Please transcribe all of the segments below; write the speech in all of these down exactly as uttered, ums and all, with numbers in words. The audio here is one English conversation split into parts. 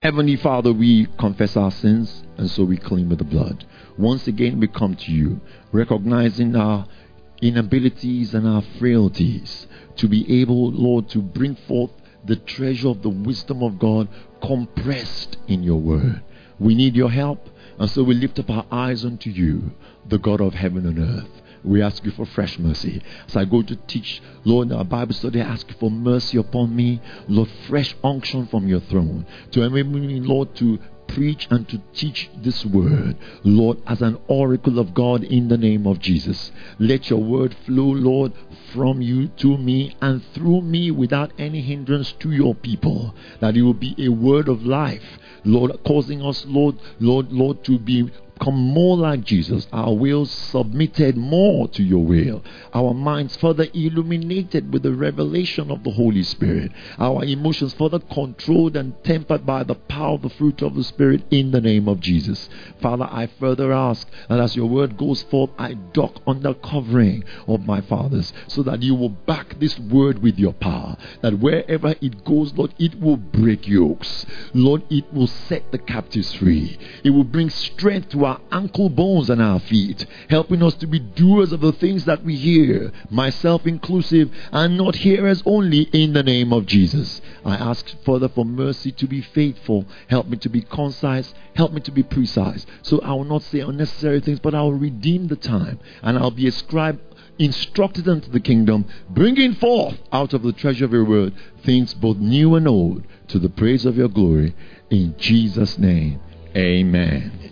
Heavenly Father, we confess our sins, and so we claim with the blood. Once again, we come to you, recognizing our inabilities and our frailties to be able, Lord, to bring forth the treasure of the wisdom of God compressed in your word. We need your help, and so we lift up our eyes unto you, the God of heaven and earth. We ask you for fresh mercy. As I go to teach, Lord, our Bible study, I ask you for mercy upon me. Lord, fresh unction from your throne to enable me, Lord, to preach and to teach this word, Lord, as an oracle of God in the name of Jesus. Let your word flow, Lord, from you to me and through me without any hindrance to your people, that it will be a word of life, Lord, causing us, Lord, Lord, Lord, to be become more like Jesus, our wills submitted more to your will, our minds further illuminated with the revelation of the Holy Spirit, our emotions further controlled and tempered by the power of the fruit of the Spirit in the name of Jesus. Father, I further ask that as your word goes forth, I dock under covering of my fathers, so that you will back this word with your power, that wherever it goes, Lord, it will break yokes. Lord, it will set the captives free. It will bring strength to our ankle bones and our feet, helping us to be doers of the things that we hear, myself inclusive, and not hearers only, in the name of Jesus. I ask further for mercy to be faithful. Help me to be concise. Help me to be precise. So I will not say unnecessary things, but I will redeem the time, and I'll be a scribe instructed unto the kingdom, bringing forth out of the treasure of your word things both new and old, to the praise of your glory. In Jesus' name, amen.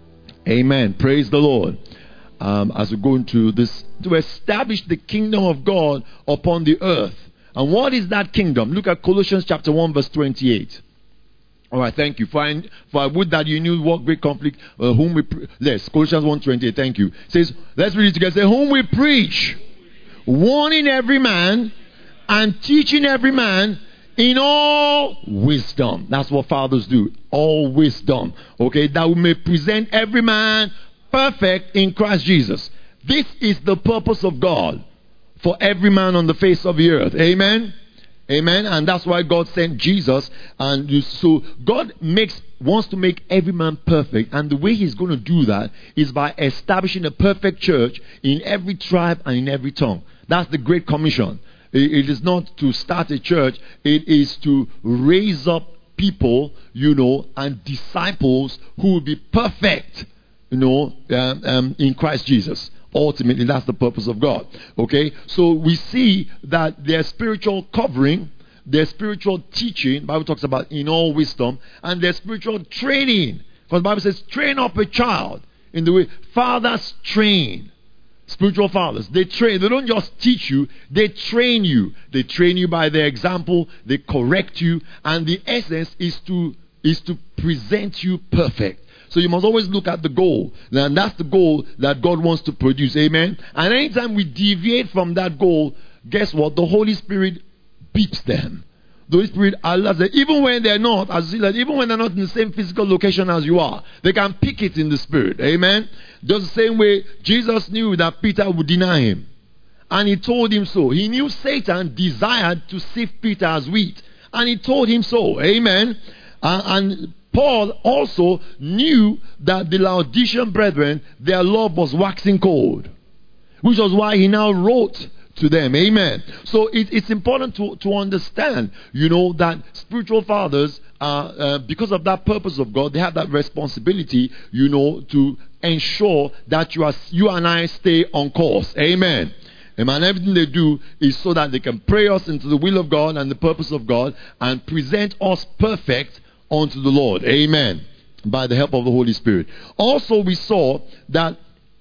Amen. Praise the Lord. Um, as we go into this, to establish the kingdom of God upon the earth. And what is that kingdom? Look at Colossians chapter one verse twenty-eight. All right, thank you. For I, for I would that you knew what great conflict, uh, whom we, pre- yes, Colossians one twenty-eight, thank you. It says, let's read it together. Say, whom we preach, warning every man and teaching every man in all wisdom. That's what fathers do. All wisdom. Okay, that we may present every man perfect in Christ Jesus. This is the purpose of God for every man on the face of the earth. Amen. Amen. And that's why God sent Jesus. And you, so God makes wants to make every man perfect. And the way he's going to do that is by establishing a perfect church in every tribe and in every tongue. That's the Great Commission. It is not to start a church. It is to raise up people, you know, and disciples who will be perfect, you know, um, um, in Christ Jesus. Ultimately, that's the purpose of God. Okay? So we see that their spiritual covering, their spiritual teaching, the Bible talks about in all wisdom, and their spiritual training. Because the Bible says, train up a child in the way. Fathers train. Spiritual fathers, they train. They don't just teach you, they train you. They train you by their example. They correct you, and the essence is to is to present you perfect. So you must always look at the goal, and that's the goal that God wants to produce. Amen. And anytime we deviate from that goal, guess what? The Holy Spirit beeps them. The Holy Spirit allows them, even when they're not, as you see that, even when they're not in the same physical location as you are, they can pick it in the Spirit. Amen. Just the same way Jesus knew that Peter would deny him, and he told him so. He knew Satan desired to sift Peter as wheat, and he told him so. Amen. Uh, and Paul also knew that the Laodicean brethren, their love was waxing cold, which was why he now wrote to them. Amen. So it, it's important to, to understand, you know, that spiritual fathers, uh, uh, because of that purpose of God, they have that responsibility, you know, to ensure that you are, you and I stay on course. Amen. Amen. Everything they do is so that they can pray us into the will of God and the purpose of God and present us perfect unto the Lord. Amen. By the help of the Holy Spirit. Also, we saw that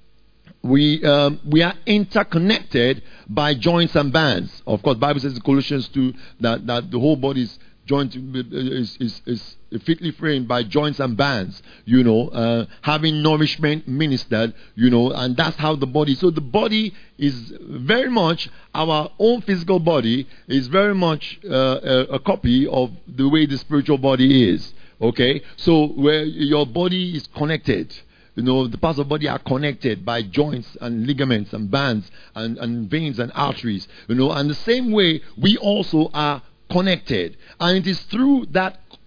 We um, we are interconnected by joints and bands. Of course, the Bible says in Colossians two that, that the whole body is joined to, is, is is fitly framed by joints and bands. You know, uh, having nourishment ministered. You know, and that's how the body. So the body is very much, our own physical body is very much uh, a, a copy of the way the spiritual body is. Okay, so where your body is connected. You know, the parts of the body are connected by joints and ligaments and bands and, and veins and arteries. You know, and the same way we also are connected. And it is through that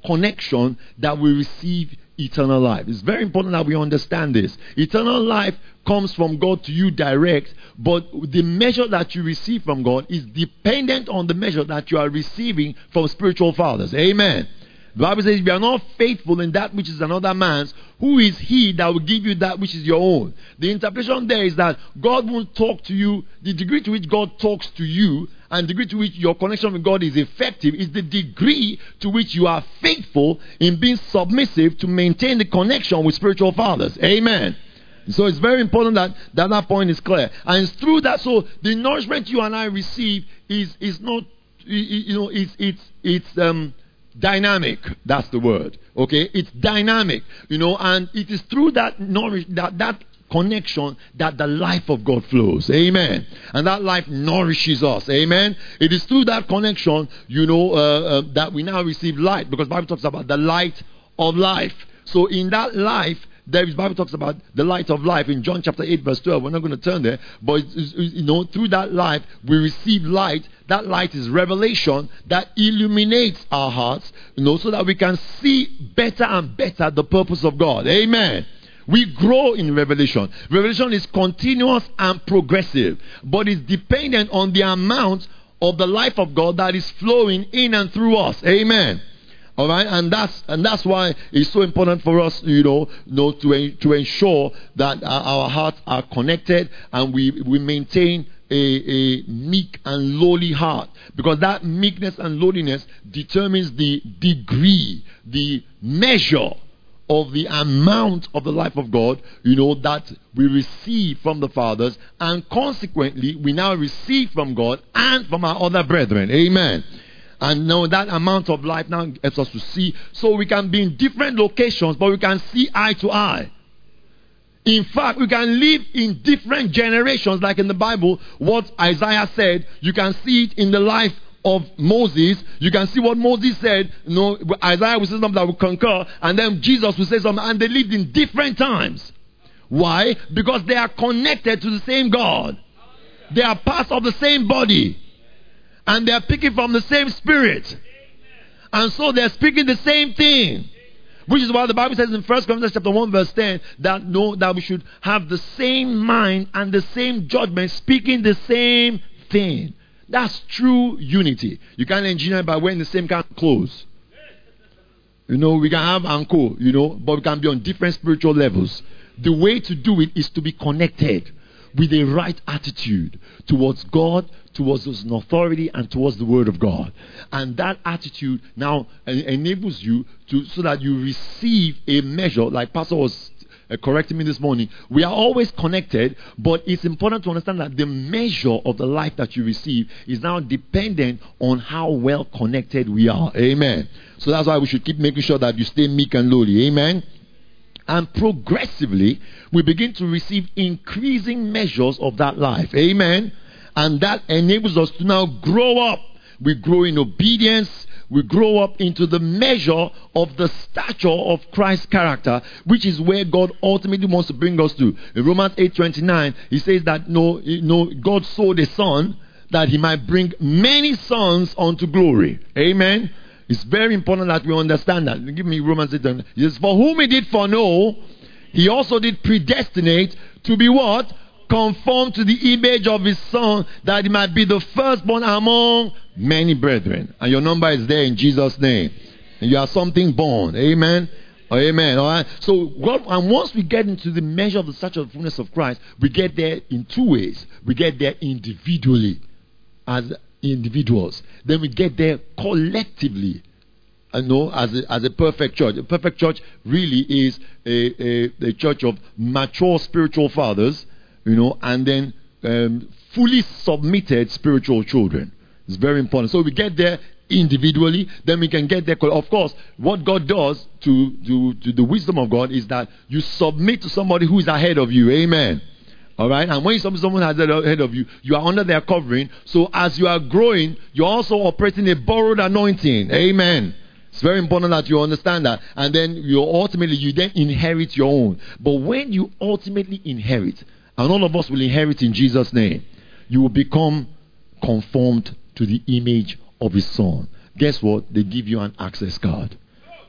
connection that we receive eternal life. It's very important that we understand this. Eternal life comes from God to you direct, but the measure that you receive from God is dependent on the measure that you are receiving from spiritual fathers. Amen. The Bible says, if you are not faithful in that which is another man's, who is he that will give you that which is your own? The interpretation there is that God won't talk to you. The degree to which God talks to you and the degree to which your connection with God is effective is the degree to which you are faithful in being submissive to maintain the connection with spiritual fathers. Amen. So it's very important that, that that point is clear. And it's through that, so the nourishment you and I receive is, is not, you know, it's, it's, it's, um, dynamic. That's the word. Okay, it's dynamic, you know, and it is through that nourish that that connection that the life of God flows. Amen. And that life nourishes us. Amen. It is through that connection, you know, uh, uh, that we now receive light, because the Bible talks about the light of life. So in that life, there is, Bible talks about the light of life in John chapter eight verse twelve. We're not going to turn there, but it's, it's, you know, through that life we receive light. That light is revelation that illuminates our hearts, you know, so that we can see better and better the purpose of God. Amen. We grow in revelation. Revelation is continuous and progressive, but it's dependent on the amount of the life of God that is flowing in and through us. Amen. All right, and that's and that's why it's so important for us, you know, you know to to ensure that our, our hearts are connected and we we maintain a, a meek and lowly heart, because that meekness and lowliness determines the degree, the measure of the amount of the life of God, you know, that we receive from the fathers, and consequently we now receive from God and from our other brethren. Amen. And now that amount of life now helps us to see. So we can be in different locations, but we can see eye to eye. In fact, we can live in different generations, like in the Bible, what Isaiah said. You can see it in the life of Moses. You can see what Moses said. You know, Isaiah will say something that will concur, and then Jesus will say something, and they lived in different times. Why? Because they are connected to the same God. They are parts of the same body. And they are picking from the same spirit. And so they are speaking the same thing. Which is why the Bible says in First Corinthians chapter one verse ten that no, that we should have the same mind and the same judgment, speaking the same thing. That's true unity. You can't engineer by wearing the same kind of clothes. You know, we can have anko, you know, but we can be on different spiritual levels. The way to do it is to be connected with a right attitude towards God, towards His authority, and towards the Word of God. And that attitude now enables you to, so that you receive a measure, like Pastor was uh, correcting me this morning. We are always connected, but it's important to understand that the measure of the life that you receive is now dependent on how well connected we are. Amen. So that's why we should keep making sure that you stay meek and lowly. Amen. And progressively, we begin to receive increasing measures of that life. Amen. And that enables us to now grow up. We grow in obedience. We grow up into the measure of the stature of Christ's character, which is where God ultimately wants to bring us to. In Romans eight twenty-nine, he says that no, no, God sowed a son that he might bring many sons unto glory. Amen. It's very important that we understand that. Give me Romans eight. He says, for whom he did foreknow, he also did predestinate to be what? Conformed to the image of his son, that he might be the firstborn among many brethren. And your number is there in Jesus' name. And you are something born. Amen. Amen. All right. So, God, and once we get into the measure of the stature of the fullness of Christ, we get there in two ways. We get there individually, as individuals. Then we get there collectively, you know, as a, as a perfect church. A perfect church really is a, a, a church of mature spiritual fathers, you know, and then um, fully submitted spiritual children. It's very important. So we get there individually, then we can get there. Of course, what God does to, to, to the wisdom of God is that you submit to somebody who is ahead of you. Amen. All right. And when you submit to someone who is ahead of you, you are under their covering. So as you are growing, you're also operating a borrowed anointing. Amen. It's very important that you understand that. And then you ultimately, you then inherit your own. But when you ultimately inherit, and all of us will inherit in Jesus' name, you will become conformed to the image of his son. Guess what? They give you an access card.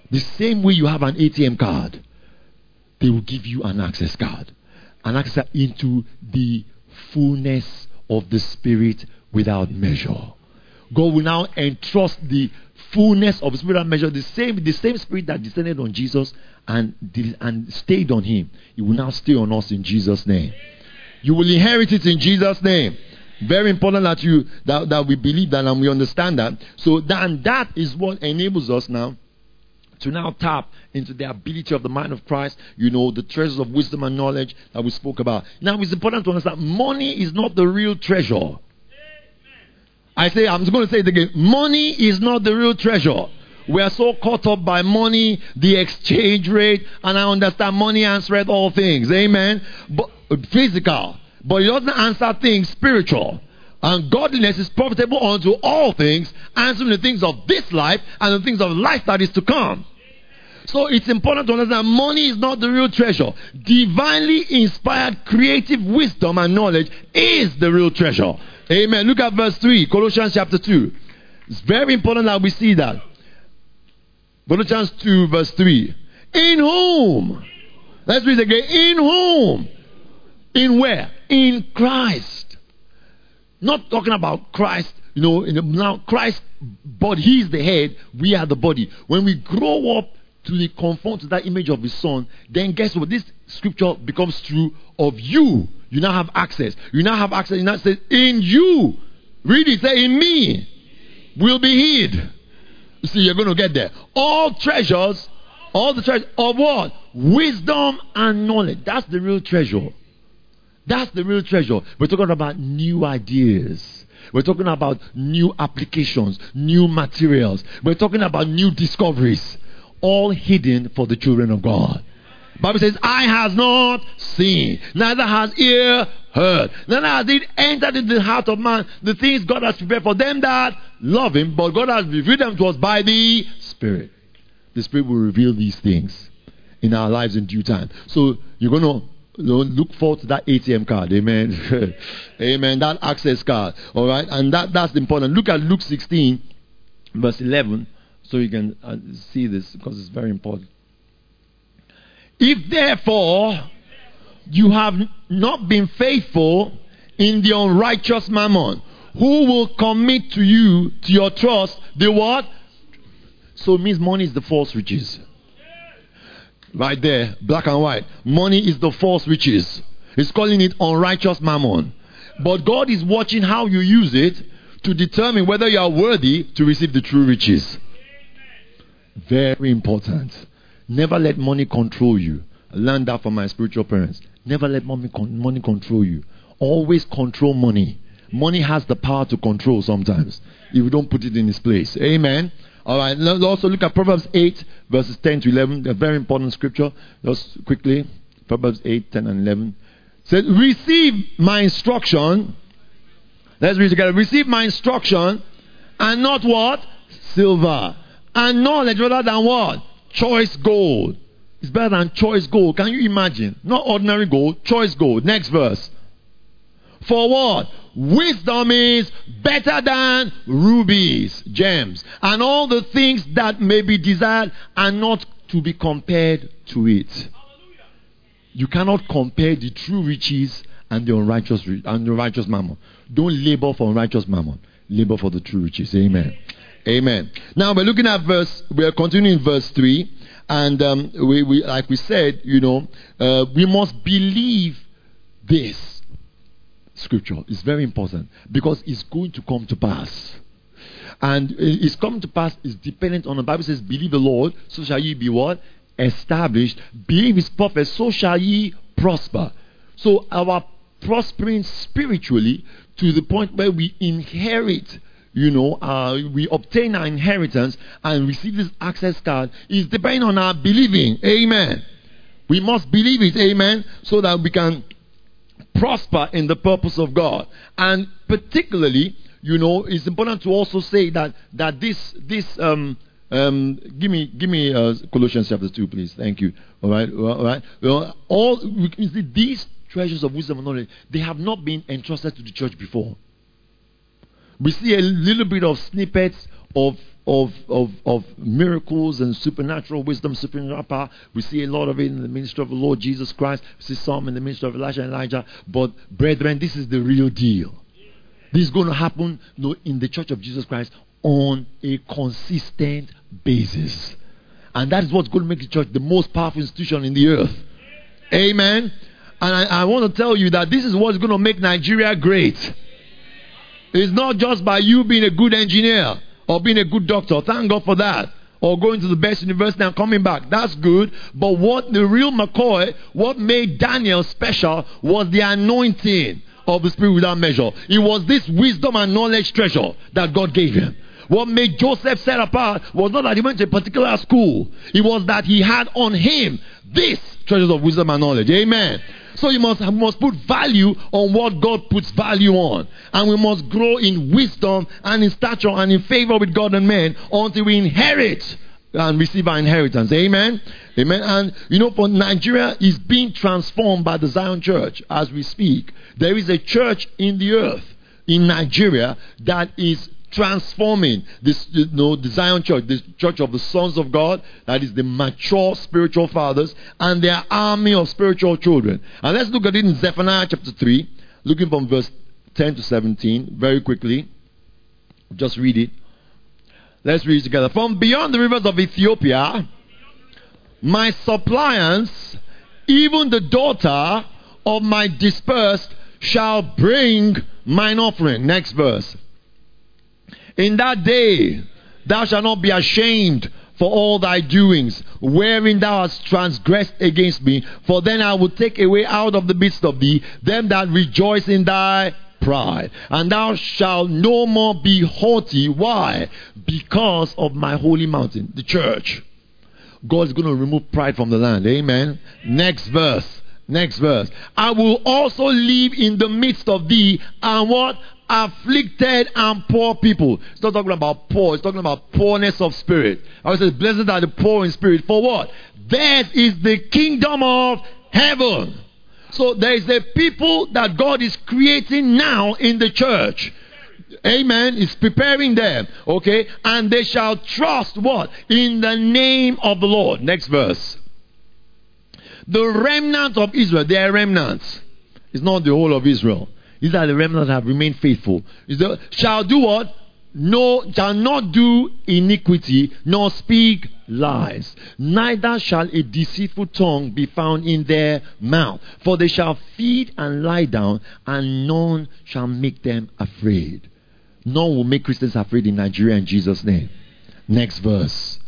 The same way you have an A T M card, they will give you an access card. An access into the fullness of the Spirit without measure. God will now entrust the fullness of the Spirit without measure. The same, the same Spirit that descended on Jesus and, did, and stayed on him, it will now stay on us in Jesus' name. You will inherit it in Jesus' name. Very important that you that, that we believe that and we understand that. So that, and that is what enables us now to now tap into the ability of the mind of Christ, you know, the treasures of wisdom and knowledge that we spoke about. Now, it's important to understand money is not the real treasure. I say, I'm just going to say it again. Money is not the real treasure. We are so caught up by money, the exchange rate, and I understand money answers all things. Amen. But physical, but it doesn't answer things spiritual. And godliness is profitable unto all things, answering the things of this life and the things of life that is to come. So it's important to understand money is not the real treasure. Divinely inspired creative wisdom and knowledge is the real treasure. Amen. Look at verse three, Colossians chapter two. It's very important that we see that. Colossians two verse three. In whom? Let's read again. In whom? In where? In Christ. Not talking about Christ, you know, in the, now Christ, but he is the head, we are the body. When we grow up to the conform to that image of his son, then guess what? This scripture becomes true of you. You now have access. You now have access. You now say, in you. Read it, say, in me will be hid. You see, you're going to get there. All treasures, all the treasures of what? Wisdom and knowledge. That's the real treasure. That's the real treasure. We're talking about new ideas. We're talking about new applications, new materials. We're talking about new discoveries. All hidden for the children of God. The Bible says, eye has not seen, neither has ear heard, neither has it entered into the heart of man the things God has prepared for them that love him, but God has revealed them to us by the Spirit. The Spirit will reveal these things in our lives in due time. So you're going to look forward to that A T M card. Amen. Amen. That access card. All right. And that, that's important. Look at Luke sixteen, verse eleven. So you can uh, see this because it's very important. If therefore you have not been faithful in the unrighteous mammon, who will commit to you, to your trust, the what? So it means money is the false riches. Right there, black and white. Money is the false riches. He's calling it unrighteous mammon. But God is watching how you use it to determine whether you are worthy to receive the true riches. Very important. Never let money control you. I learned that from my spiritual parents. Never let money, con- money control you. Always control money. Money has the power to control sometimes if you don't put it in its place. Amen. All right. Let's also look at Proverbs eight, verses ten to eleven. A very important scripture. Just quickly. Proverbs eight, ten and eleven. It says, receive my instruction. Let's read together. Receive my instruction and not what? Silver. And knowledge rather than what? Choice gold. It's better than choice gold. Can you imagine? Not ordinary gold, choice gold. Next verse. For what? Wisdom is better than rubies, gems, and all the things that may be desired are not to be compared to it. You cannot compare the true riches and the unrighteous and the righteous mammon. Don't labor for unrighteous mammon. Labor for the true riches. Amen. Amen. Now we're looking at verse. We are continuing verse three, and um, we, we, like we said, you know, uh, we must believe this scripture. It's very important because it's going to come to pass, and it's coming to pass is dependent on the Bible says, "Believe the Lord, so shall ye be what? Established. Believe His prophets, so shall ye prosper." So our prospering spiritually to the point where we inherit. You know, uh, we obtain our inheritance and receive this access card is depending on our believing. Amen. We must believe it. Amen. So that we can prosper in the purpose of God. And particularly, you know, it's important to also say that that this this um um give me give me uh, Colossians chapter two, please. Thank you. All right, all right. Well, all we can see these treasures of wisdom and knowledge, they have not been entrusted to the church before. We see a little bit of snippets of, of, of, of miracles and supernatural wisdom, supernatural power. We see a lot of it in the ministry of the Lord Jesus Christ. We see some in the ministry of Elijah and Elijah. But brethren, this is the real deal. This is going to happen you know, in the Church of Jesus Christ on a consistent basis. And that is what's going to make the church the most powerful institution in the earth. Amen. And I, I want to tell you that this is what's going to make Nigeria great. It's not just by you being a good engineer or being a good doctor. Thank God for that. Or going to the best university and coming back. That's good. But what the real McCoy, what made Daniel special was the anointing of the Spirit without measure. It was this wisdom and knowledge treasure that God gave him. What made Joseph set apart was not that he went to a particular school. It was that he had on him this treasures of wisdom and knowledge. Amen. So you must, must put value on what God puts value on. And we must grow in wisdom and in stature and in favor with God and men until we inherit and receive our inheritance. Amen. Amen. And you know, for Nigeria is being transformed by the Zion Church as we speak. There is a church in the earth in Nigeria that is transforming this, you know, the Zion Church, the church of the sons of God, that is the mature spiritual fathers, and their army of spiritual children. And let's look at it in Zephaniah chapter three, looking from verse ten to seventeen, very quickly. Just read it. Let's read it together. From beyond the rivers of Ethiopia, my suppliants, even the daughter of my dispersed, shall bring mine offering. Next verse. In that day thou shalt not be ashamed for all thy doings, wherein thou hast transgressed against me. For then I will take away out of the midst of thee them that rejoice in thy pride. And thou shalt no more be haughty. Why? Because of my holy mountain, the church. God is going to remove pride from the land. Amen. Next verse. Next verse. I will also live in the midst of thee, and what? Afflicted and poor people. It's not talking about poor, it's talking about poorness of spirit. I said, blessed are the poor in spirit. For what? Theirs is the kingdom of heaven. So there is a people that God is creating now in the church. Amen. He's preparing them. Okay. And they shall trust what? In the name of the Lord. Next verse. The remnant of Israel. They are remnants. It's not the whole of Israel. These are the remnants that have remained faithful. The, shall do what? No, shall not do iniquity, nor speak lies. Neither shall a deceitful tongue be found in their mouth. For they shall feed and lie down, and none shall make them afraid. None will make Christians afraid in Nigeria in Jesus' name. Next verse.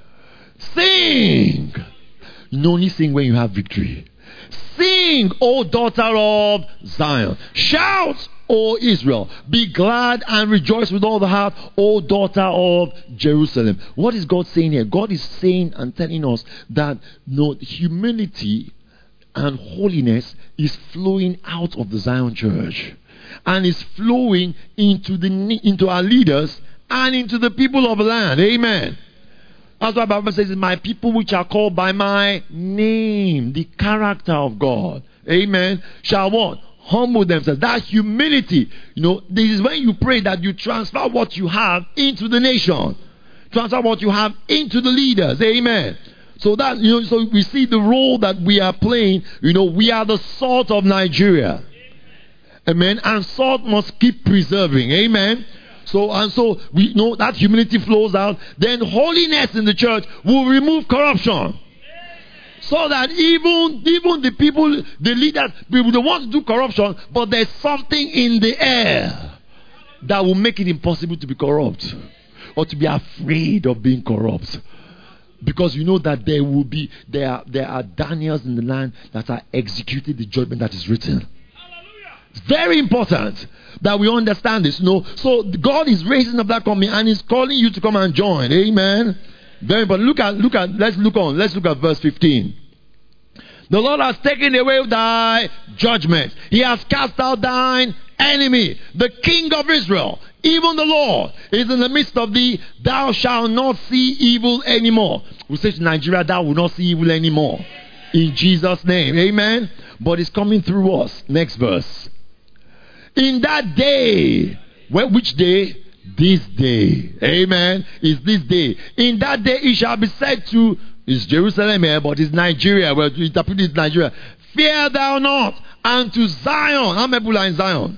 Sing. You only sing when you have victory. Sing, O daughter of Zion. Shout, O Israel. Be glad and rejoice with all the heart, O daughter of Jerusalem. What is God saying here? God is saying and telling us that no, humility and holiness is flowing out of the Zion church. And is flowing into the into our leaders and into the people of the land. Amen. That's why the Bible says, my people which are called by my name, the character of God, amen, shall what? Humble themselves. That humility, you know, this is when you pray that you transfer what you have into the nation. Transfer what you have into the leaders, amen. So that, you know, so we see the role that we are playing. You know, we are the salt of Nigeria, amen, and salt must keep preserving, amen. So, and so we know that humility flows out. Then holiness in the church will remove corruption. So that even, even the people, the leaders, people don't want to do corruption, but there's something in the air that will make it impossible to be corrupt or to be afraid of being corrupt. Because you know that there will be, there are, there are Daniels in the land that are executing the judgment that is written. It's very important that we understand this. You know? So God is raising up that company and He's calling you to come and join. Amen. Very important. Look at, look at, let's look on. Let's look at verse fifteen. The Lord has taken away thy judgment. He has cast out thine enemy. The King of Israel, even the Lord, is in the midst of thee. Thou shalt not see evil anymore. We say to Nigeria, thou will not see evil anymore. In Jesus' name. Amen. But it's coming through us. Next verse. In that day, well, which day? this day. Amen. Is this day. In that day it shall be said to, it's Jerusalem here, but it's Nigeria. Well, to interpret it Nigeria. Fear thou not, and to Zion. How many people are in Zion?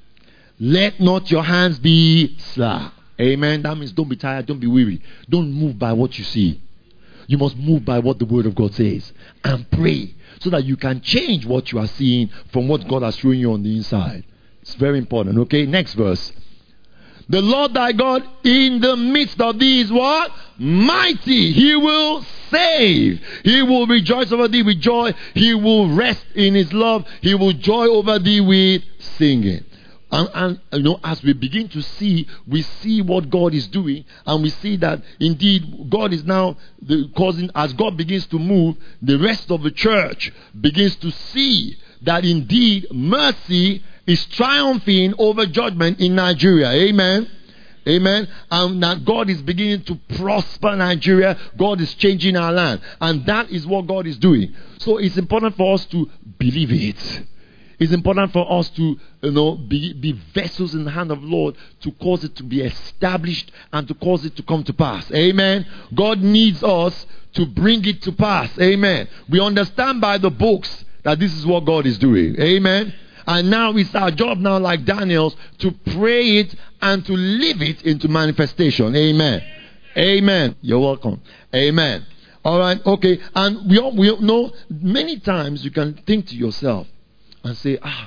Let not your hands be slack. Amen. That means don't be tired, don't be weary. Don't move by what you see. You must move by what the word of God says. And pray so that you can change what you are seeing from what God has shown you on the inside. It's very important. Okay, next verse. The Lord thy God in the midst of thee is what? Mighty. He will save. He will rejoice over thee with joy. He will rest in his love. He will joy over thee with singing. And, and you know, as we begin to see, we see what God is doing, and we see that indeed God is now the, causing, as God begins to move, the rest of the church begins to see that indeed mercy is triumphing over judgment in Nigeria. Amen. Amen. And that God is beginning to prosper Nigeria. God is changing our land. And that is what God is doing. So it's important for us to believe it. It's important for us to, you know, be, be vessels in the hand of the Lord to cause it to be established and to cause it to come to pass. Amen. God needs us to bring it to pass. Amen. We understand by the books that this is what God is doing. Amen. And now it's our job now, like Daniel's, to pray it and to live it into manifestation. Amen. Amen. You're welcome. Amen. All right. Okay. And we all, we all know many times you can think to yourself and say, ah,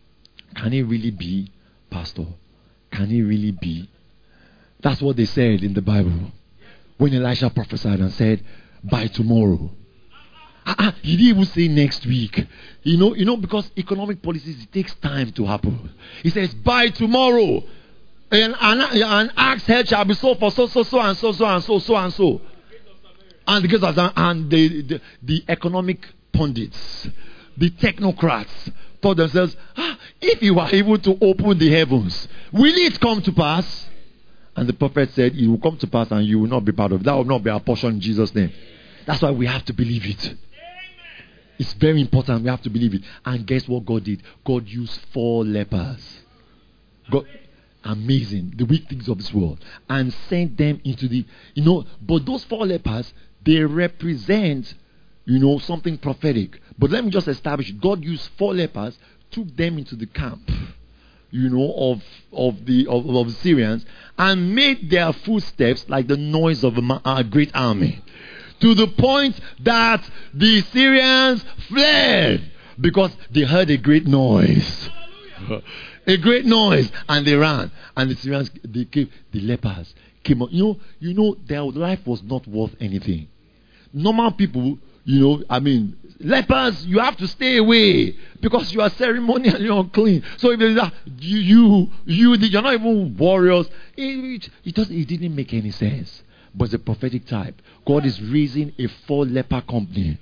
can it really be, Pastor? Can it really be? That's what they said in the Bible. When Elisha prophesied and said, by tomorrow. Ah, ah, he didn't even say next week. You know, you know, because economic policies, it takes time to happen. He says, by tomorrow. And an, an axe head shall be sold for so, so, so, and so, so, and so, so, and so. And because of that, and the, the, the economic pundits, the technocrats thought themselves, ah, if you are able to open the heavens, will it come to pass? And the prophet said, it will come to pass and you will not be part of it. That will not be our portion in Jesus' name. That's why we have to believe it. It's very important. We have to believe it. And guess what God did? God used four lepers. God, amazing. The weak things of this world. And sent them into the, you know, but those four lepers, they represent, you know, something prophetic. But let me just establish, God used four lepers, took them into the camp, you know, of of the of, of the Syrians, and made their footsteps like the noise of a, a great army, to the point that the Syrians fled because they heard a great noise, a great noise, and they ran. And the Syrians, they came, the lepers came up. You know, you know, their life was not worth anything. Normal people, you know, I mean, lepers, you have to stay away because you are ceremonially unclean. So if there's a, you, you, you, you're not even warriors. It, it, doesn't, it didn't make any sense. But it's a prophetic type. God is raising a four leper company.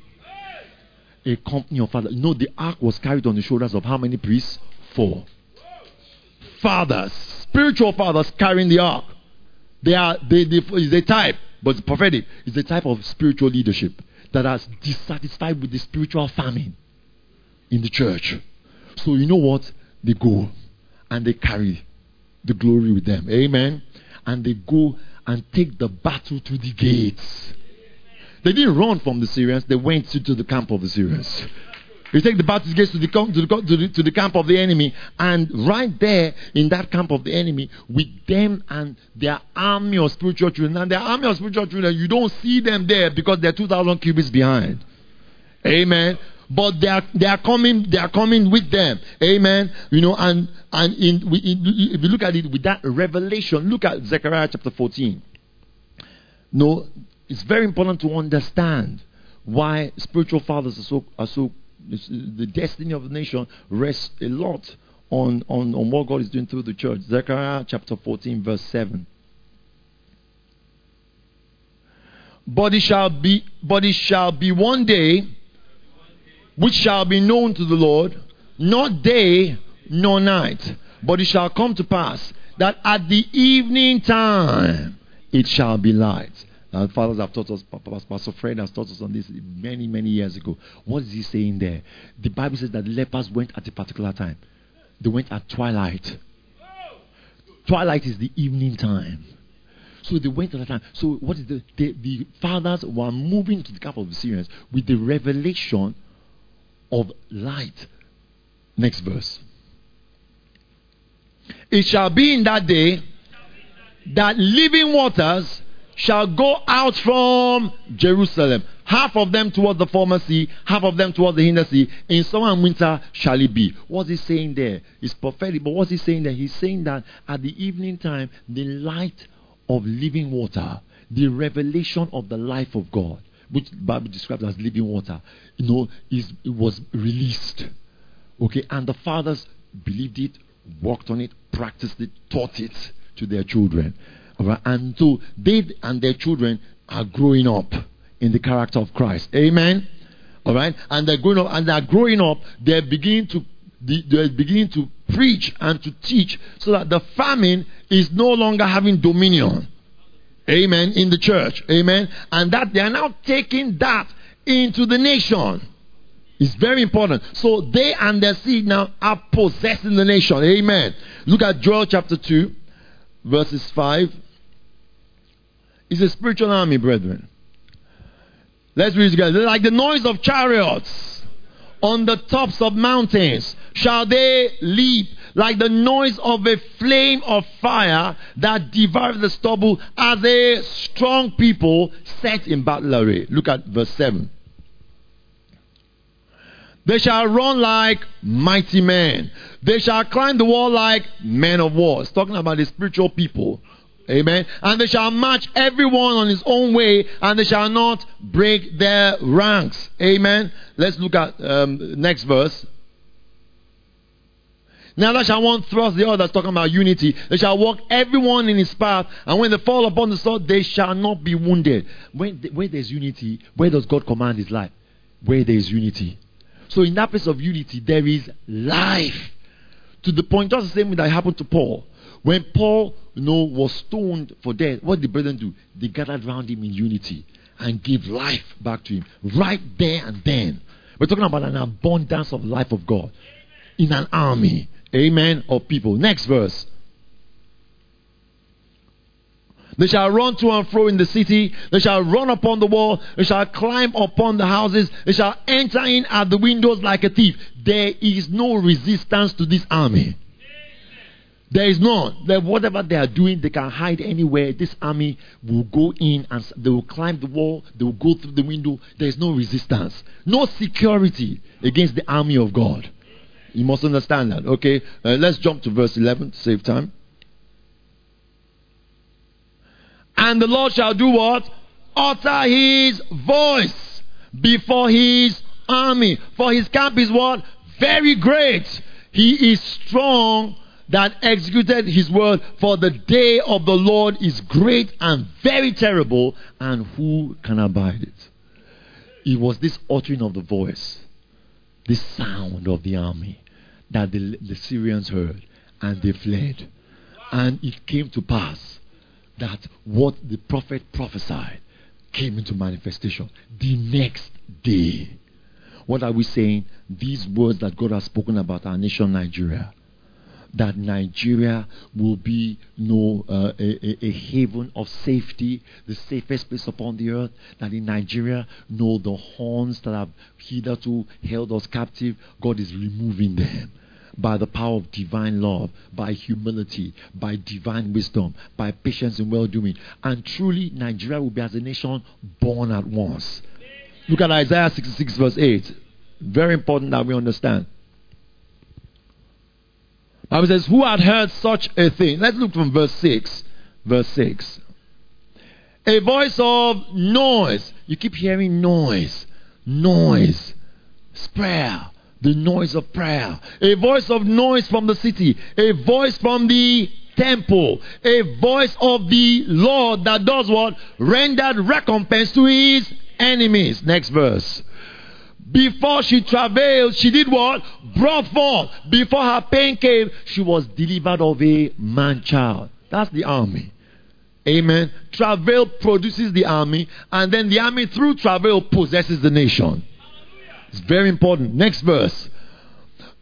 A company of fathers. You know, the ark was carried on the shoulders of how many priests? Four. Fathers, spiritual fathers carrying the ark. They are, they, they, it's a type, but it's prophetic. It's a type of spiritual leadership that are dissatisfied with the spiritual famine in the church. So you know what? They go and they carry the glory with them. Amen. And they go and take the battle to the gates. They didn't run from the Syrians. They went to, to the camp of the Syrians. They take the battle gates to the, to, the, to, the, to the camp of the enemy. And right there in that camp of the enemy, with them and their army of spiritual children. And their army of spiritual children, you don't see them there because they're two thousand cubits behind. Amen. But they are, they are coming, they are coming with them. Amen. You know, and, and in, in, if you look at it with that revelation, look at Zechariah chapter fourteen. No, it's very important to understand why spiritual fathers are so, are so, the destiny of the nation rests a lot on, on, on what God is doing through the church. Zechariah chapter fourteen verse seven. But it shall be, but it shall be one day which shall be known to the Lord, not day nor night. But it shall come to pass that at the evening time it shall be light. Now, fathers have taught us, Pastor Fred has taught us on this many, many years ago. What is he saying there? The Bible says that the lepers went at a particular time. They went at twilight. Twilight is the evening time. So they went at that time. So what is the, the the fathers were moving to the camp of the Syrians with the revelation of light. Next verse. It shall be in that day that living waters shall go out from Jerusalem, half of them towards the former sea, half of them towards the hinder sea. In summer and winter shall it be. What's he saying there? It's prophetic, but what's he saying there? He's saying that at the evening time, the light of living water, the revelation of the life of God, which the Bible describes as living water, you know, is it was released. Okay, and the fathers believed it, worked on it, practiced it, taught it to their children. All right, and so they and their children are growing up in the character of Christ. Amen. All right, and they're growing up, and they're growing up. They're beginning to they're beginning to preach and to teach, so that the famine is no longer having dominion. Amen. In the church. Amen. And that they are now taking that into the nation. It's very important. So they and their seed now are possessing the nation. Amen. Look at Joel chapter two, verses five. It's a spiritual army, brethren. Let's read it together. Like the noise of chariots on the tops of mountains shall they leap, like the noise of a flame of fire that devours the stubble, as a strong people set in battle array. Look at verse seven. They shall run like mighty men. They shall climb the wall like men of war. It's talking about the spiritual people. Amen. And they shall march everyone on his own way, and they shall not break their ranks. Amen. Let's look at um, next verse. Neither shall one thrust the other. Talking about unity. They shall walk everyone in his path, and when they fall upon the sword, they shall not be wounded. When where there's unity, where does God command his life? Where there is unity. So in that place of unity, there is life. To the point, just the same way that happened to Paul. When Paul, you know, was stoned for death, what did the brethren do? They gathered around him in unity and gave life back to him. Right there and then. We're talking about an abundance of life of God in an army. Amen. Of people. Next verse. They shall run to and fro in the city. They shall run upon the wall. They shall climb upon the houses. They shall enter in at the windows like a thief. There is no resistance to this army. There is none. That whatever they are doing, they can hide anywhere. This army will go in and they will climb the wall. They will go through the window. There is no resistance. No security against the army of God. You must understand that. Okay. Uh, let's jump to verse eleven to save time. And the Lord shall do what? Utter his voice before his army. For his camp is what? Very great. He is strong that executed his word. For the day of the Lord is great and very terrible. And who can abide it? It was this uttering of the voice, this sound of the army, that the, the Syrians heard. And they fled. And it came to pass that what the prophet prophesied came into manifestation the next day. What are we saying? These words that God has spoken about our nation Nigeria, that Nigeria will be you know, uh, a, a, a haven of safety, the safest place upon the earth, that in Nigeria, you know, the horns that have hitherto held us captive, God is removing them. By the power of divine love, by humility, by divine wisdom, by patience and well-doing. And truly, Nigeria will be as a nation born at once. Look at Isaiah sixty-six verse eight. Very important that we understand. The Bible says, who had heard such a thing? Let's look from verse six. Verse six. A voice of noise. You keep hearing noise. Noise. Prayer. The noise of prayer. A voice of noise from the city. A voice from the temple. A voice of the Lord that does what? Rendered recompense to his enemies. Next verse. Before she travailed, she did what? Brought forth. Before her pain came, she was delivered of a man-child. That's the army. Amen. Travail produces the army, and then the army through travail possesses the nation. It's very important. Next verse.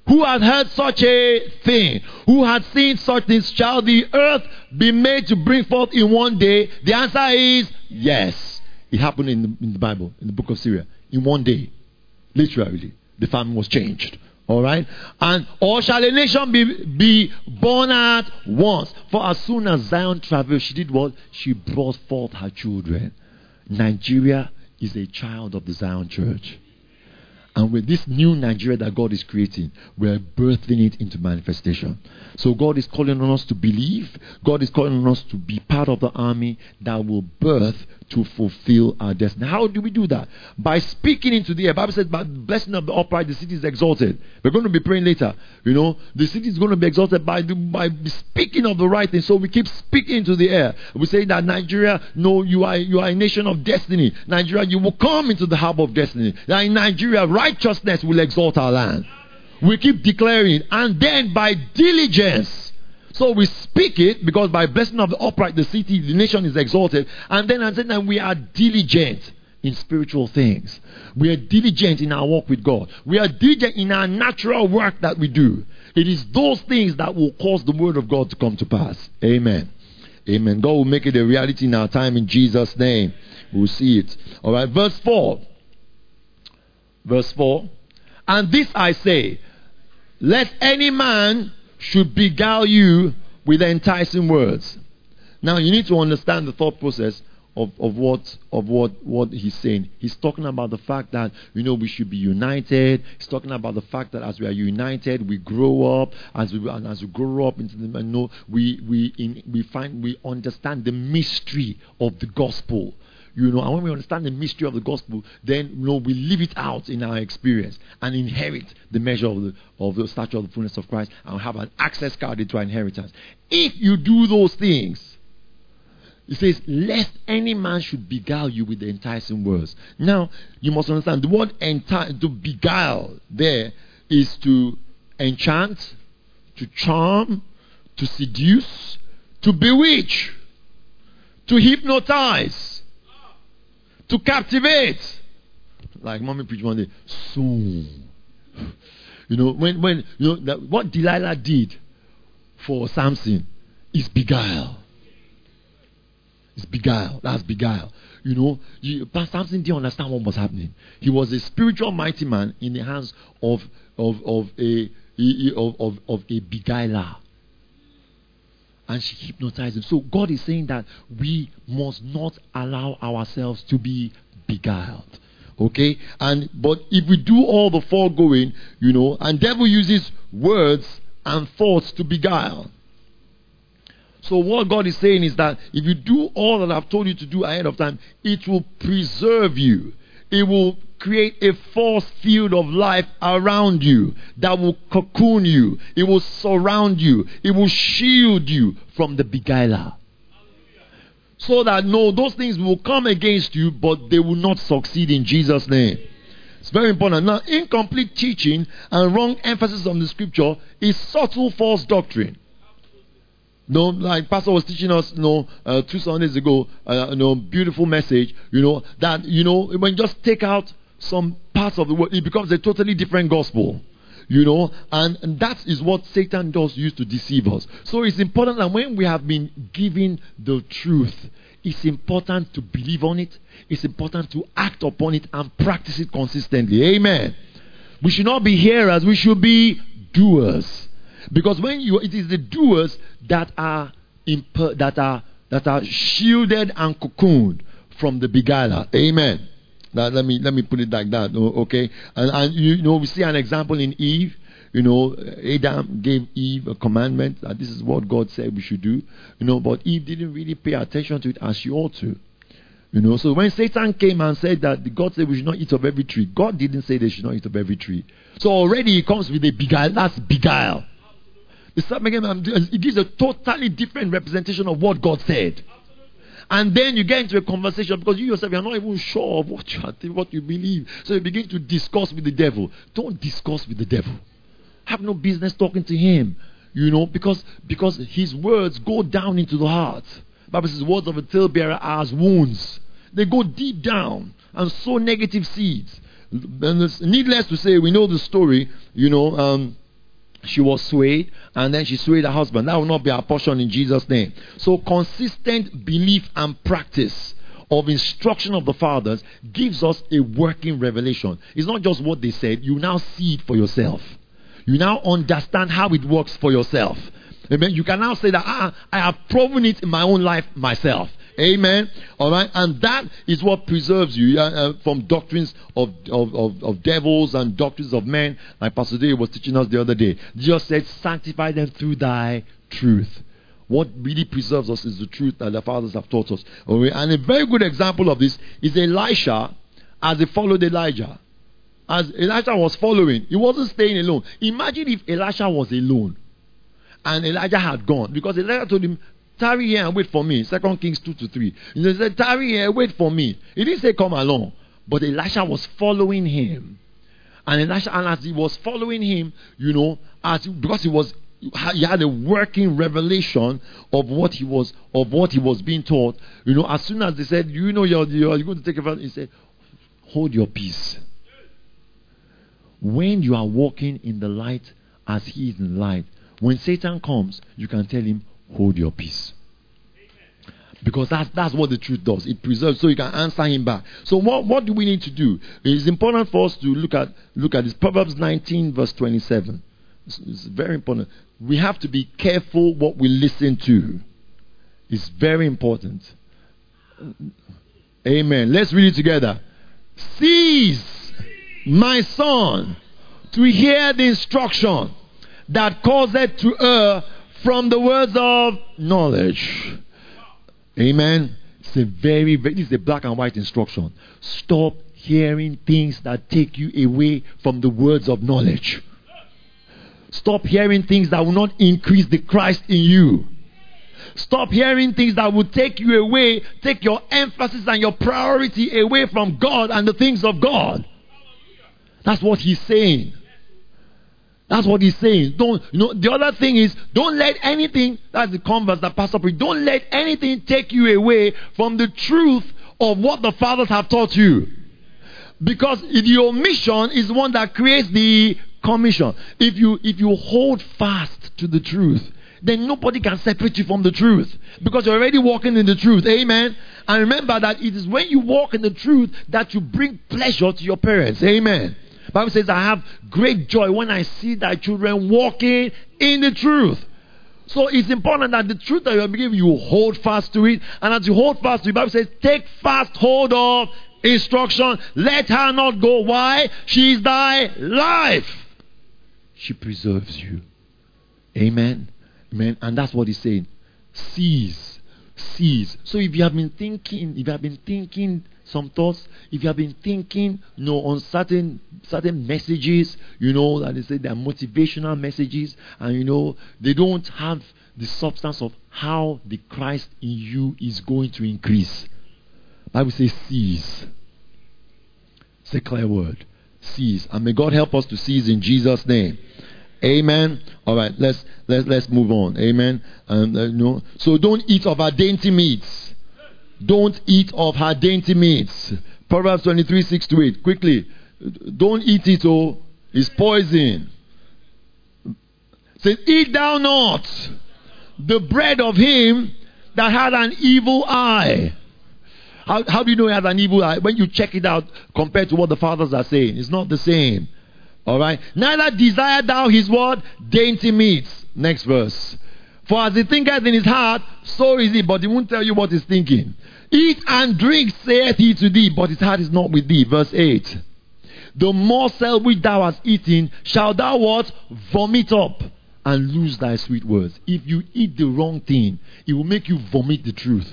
Who had heard such a thing? Who had seen such things? Shall the earth be made to bring forth in one day? The answer is yes. It happened in the, in the Bible, in the book of Syria. In one day. Literally. The famine was changed. Alright? And or shall a nation be, be born at once? For as soon as Zion traveled, she did what? She brought forth her children. Nigeria is a child of the Zion church. And with this new Nigeria that God is creating, we're birthing it into manifestation. So God is calling on us to believe. God is calling on us to be part of the army that will birth to fulfill our destiny. How do we do that? By speaking into the air. The Bible says, by the blessing of the upright, the city is exalted. We're going to be praying later. You know, the city is going to be exalted by the, by speaking of the right thing. So we keep speaking into the air. We say that Nigeria, no, you are you are a nation of destiny. Nigeria, you will come into the harbor of destiny. That in Nigeria, righteousness will exalt our land. We keep declaring, and then by diligence. So we speak it because by blessing of the upright, the city, the nation is exalted. And then and then we are diligent in spiritual things. We are diligent in our walk with God. We are diligent in our natural work that we do. It is those things that will cause the word of God to come to pass. Amen. Amen. God will make it a reality in our time in Jesus' name. We'll see it. All right. Verse four. Verse four. And this I say, lest any man should beguile you with enticing words. Now you need to understand the thought process of, of what of what what he's saying. He's talking about the fact that, you know, we should be united. He's talking about the fact that as we are united, we grow up. As we and as we grow up into the, you know, we we in, we find we understand the mystery of the gospel. You know, and when we understand the mystery of the gospel, then, you know, we live it out in our experience and inherit the measure of the of the stature of the fullness of Christ and have an access card into our inheritance. If you do those things, it says, lest any man should beguile you with the enticing words. Now, you must understand the word enti- to beguile there is to enchant, to charm, to seduce, to bewitch, to hypnotize, to captivate. Like mommy preached one day. Soon. You know, when when you know that what Delilah did for Samson is beguile. It's beguile. That's beguile. You know, you, but Samson didn't understand what was happening. He was a spiritual mighty man in the hands of of of a of of, of a beguiler. And she hypnotized him. So God is saying that we must not allow ourselves to be beguiled. Okay? And but if we do all the foregoing, you know, and devil uses words and thoughts to beguile. So what God is saying is that if you do all that I've told you to do ahead of time, it will preserve you. It will create a force field of life around you that will cocoon you. It will surround you. It will shield you from the beguiler. So that no, those things will come against you, but they will not succeed in Jesus' name. It's very important. Now, incomplete teaching and wrong emphasis on the scripture is subtle false doctrine. No, like Pastor was teaching us, you know, uh, two Sundays ago, uh, you know, beautiful message, you know, that, you know, when you just take out some parts of the word, it becomes a totally different gospel, you know, and, and that is what Satan does use to deceive us. So it's important that when we have been given the truth, it's important to believe on it. It's important to act upon it and practice it consistently. Amen. We should not be hearers, we should be doers. Because when you, it is the doers that are imp- that are that are shielded and cocooned from the beguiler. Amen. Now let me let me put it like that. Okay, and, and you know we see an example in Eve. You know, Adam gave Eve a commandment that this is what God said we should do. You know, but Eve didn't really pay attention to it as she ought to. You know, so when Satan came and said that God said we should not eat of every tree, God didn't say they should not eat of every tree. So already he comes with a beguile. That's beguile. It gives a totally different representation of what God said. And then you get into a conversation because you yourself are not even sure of what you are, what you believe. So you begin to discuss with the devil. Don't discuss with the devil. Have no business talking to him. You know, because because his words go down into the heart. The Bible says words of a talebearer are as wounds. They go deep down and sow negative seeds. And it's needless to say, we know the story, you know, um, she was swayed, and then she swayed her husband. That will not be our portion in Jesus' name. So consistent belief and practice of instruction of the fathers gives us a working revelation. It's not just what they said. You now see it for yourself. You now understand how it works for yourself. Amen. You can now say that ah, I have proven it in my own life myself. Amen. All right. And that is what preserves you uh, uh, from doctrines of, of, of, of devils and doctrines of men. Like Pastor Dave was teaching us the other day. Jesus said, sanctify them through thy truth. What really preserves us is the truth that the fathers have taught us. Okay? And a very good example of this is Elisha as he followed Elijah. As Elisha was following, he wasn't staying alone. Imagine if Elisha was alone and Elijah had gone. Because Elijah told him, tarry here and wait for me. Second Kings two to three. He said, tarry here, wait for me. He didn't say come along. But Elisha was following him. And Elisha, and as he was following him, you know, as because he was he had a working revelation of what he was of what he was being taught. You know, as soon as they said, you know, you're, you're going to take a, he said, hold your peace. When you are walking in the light as he is in the light, when Satan comes, you can tell him, hold your peace. Because that's that's what the truth does. It preserves, so you can answer him back. So what, what do we need to do? It's important for us to look at look at this. Proverbs nineteen verse twenty-seven. It's, it's very important. We have to be careful what we listen to. It's very important. Amen. Let's read it together. Cease, my son, to hear the instruction that causeth to err from the words of knowledge. Amen. It's a very, very, this is a black and white instruction. Stop hearing things that take you away from the words of knowledge. Stop hearing things that will not increase the Christ in you. Stop hearing things that will take you away, take your emphasis and your priority away from God and the things of God. That's what he's saying. That's what he's saying. Don't, you know, the other thing is, don't let anything, that's the converse that Pastor preached, don't let anything take you away from the truth of what the fathers have taught you. Because the omission is one that creates the commission. If you, if you hold fast to the truth, then nobody can separate you from the truth. Because you're already walking in the truth. Amen. And remember that it is when you walk in the truth that you bring pleasure to your parents. Amen. The Bible says, I have great joy when I see thy children walking in the truth. So it's important that the truth that you are given, you hold fast to it. And as you hold fast to it, the Bible says, take fast hold of instruction. Let her not go. Why? She is thy life. She preserves you. Amen. Amen. And that's what he's saying. Cease. Cease. So if you have been thinking, if you have been thinking some thoughts, if you have been thinking, you know, on certain certain messages, you know, that they say they are motivational messages, and you know, they don't have the substance of how the Christ in you is going to increase. The Bible says cease. It's a clear word. Cease. And may God help us to cease in Jesus' name. Amen. All right, let's let's let's move on. Amen. And uh, you know, so don't eat of her dainty meats. Don't eat of her dainty meats. Proverbs twenty-three, six to eight. Quickly. Don't eat it, oh. It's poison. It says, eat thou not the bread of him that had an evil eye. How, how do you know he has an evil eye? When you check it out compared to what the fathers are saying, it's not the same. Alright. Neither desire thou his word, dainty meats. Next verse. For as he thinketh in his heart, so is he. But he won't tell you what he's thinking. Eat and drink, saith he to thee, but his heart is not with thee. Verse eight. The morsel which thou hast eaten, shalt thou what? Vomit up and lose thy sweet words. If you eat the wrong thing, it will make you vomit the truth.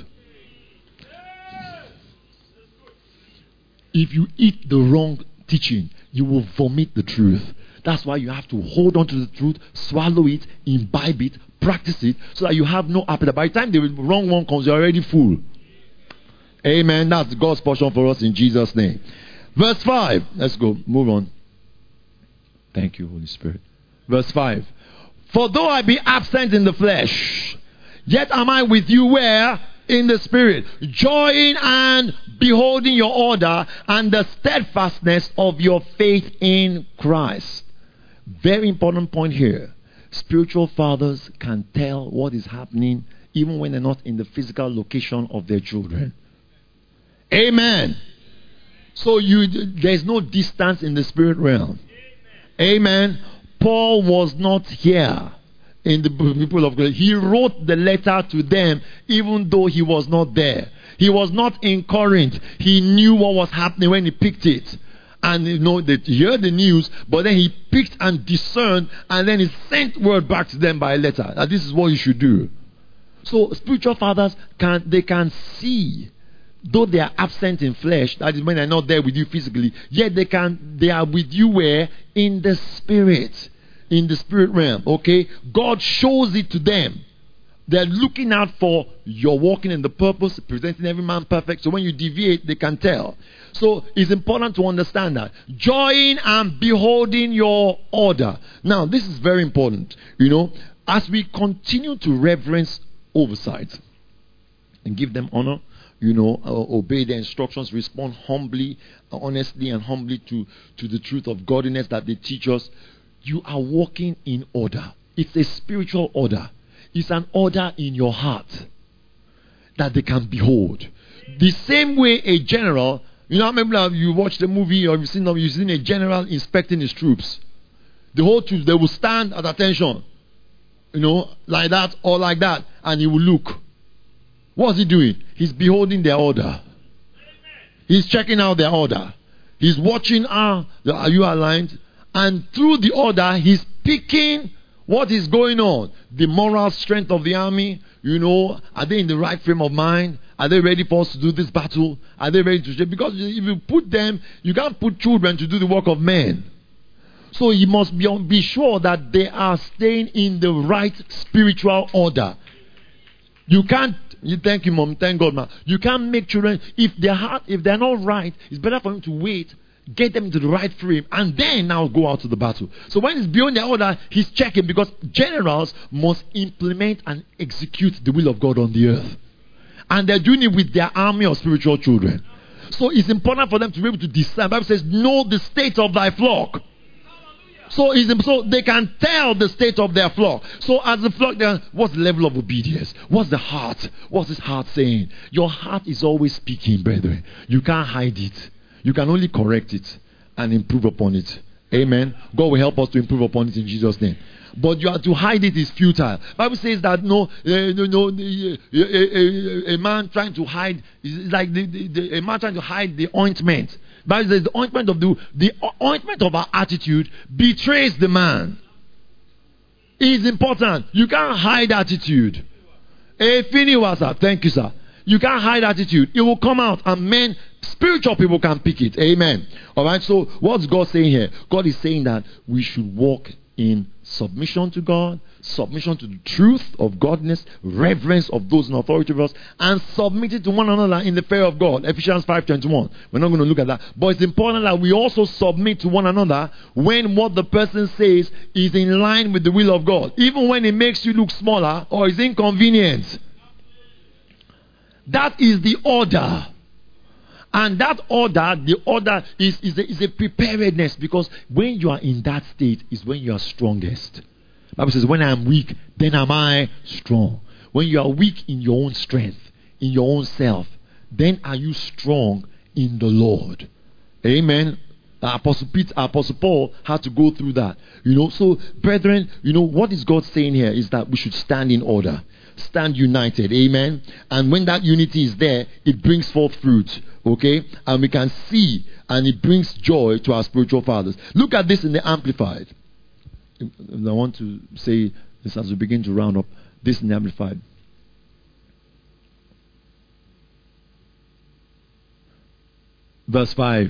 If you eat the wrong teaching, you will vomit the truth. That's why you have to hold on to the truth, swallow it, imbibe it, practice it, so that you have no appetite. By the time the wrong one comes, you're already full. Amen. That's God's portion for us in Jesus' name. Verse five. Let's go. Move on. Thank you, Holy Spirit. Verse five. For though I be absent in the flesh, yet am I with you where? In the spirit, joying and beholding your order and the steadfastness of your faith in Christ. Very important point here. Spiritual fathers can tell what is happening even when they're not in the physical location of their children. Amen. So you, there's no distance in the spirit realm. Amen. Paul was not here in the people of God. He wrote the letter to them even though he was not there. He was not in Corinth. He knew what was happening when he picked it. And you know, they heard the news, but then he picked and discerned, and then he sent word back to them by letter that this is what you should do. So spiritual fathers can they can see, though they are absent in flesh, that is when they're not there with you physically, yet they can they are with you where? In the spirit. In the spirit realm. Okay? God shows it to them. They're looking out for your walking in the purpose, presenting every man perfect. So when you deviate, they can tell. So it's important to understand that. Join and beholding your order. Now, this is very important. You know, as we continue to reverence oversight and give them honor, you know, uh, obey their instructions, respond humbly, uh, honestly and humbly to, to the truth of godliness that they teach us, you are walking in order. It's a spiritual order. It's an order in your heart that they can behold. The same way a general, you know, maybe you watched the movie or you've seen, you've seen a general inspecting his troops. The whole troops, they will stand at attention, you know, like that or like that, and he will look. What's he doing? He's beholding their order. He's checking out their order. He's watching, ah, are you aligned? And through the order, he's picking what is going on. The moral strength of the army, you know, are they in the right frame of mind? Are they ready for us to do this battle? Are they ready to... Because if you put them, you can't put children to do the work of men. So you must be, be sure that they are staying in the right spiritual order. You can't... You thank you, Mom. Thank God, man. You can't make children... If they're hard, if they're not right, it's better for them to wait, get them into the right frame, and then now go out to the battle. So when it's beyond their order, he's checking, because generals must implement and execute the will of God on the earth. And they're doing it with their army of spiritual children. So it's important for them to be able to discern. The Bible says, know the state of thy flock. So, it's, so they can tell the state of their flock. So as the flock, what's the level of obedience? What's the heart? What's this heart saying? Your heart is always speaking, brethren. You can't hide it. You can only correct it and improve upon it. Amen. God will help us to improve upon it in Jesus' name. But you are to hide it is futile. Bible says that no, uh, no, no uh, a, a, a man trying to hide is like the, the, the, a man trying to hide the ointment. Bible says the ointment of the the ointment of our attitude betrays the man. It is important. You can't hide attitude. Hey, Fini was sir. Thank you, sir. You can't hide attitude. It will come out, and men, spiritual people can pick it. Amen. All right. So what's God saying here? God is saying that we should walk in submission to God, submission to the truth of godliness, reverence of those in authority of us, and submit it to one another in the fear of God. Ephesians five twenty-one. We're not going to look at that. But it's important that we also submit to one another when what the person says is in line with the will of God. Even when it makes you look smaller or is inconvenient. That is the order. And that order, the order is, is, a, is a preparedness, because when you are in that state is when you are strongest. The Bible says, when I am weak, then am I strong. When you are weak in your own strength, in your own self, then are you strong in the Lord. Amen. Apostle Peter, Apostle Paul had to go through that. You know, so brethren, you know, what is God saying here is that we should stand in order. Stand united. Amen. And when that unity is there, it brings forth fruit. Okay. And we can see, and it brings joy to our spiritual fathers. Look at this in the Amplified. I want to say this as we begin to round up. This in the Amplified. Verse five.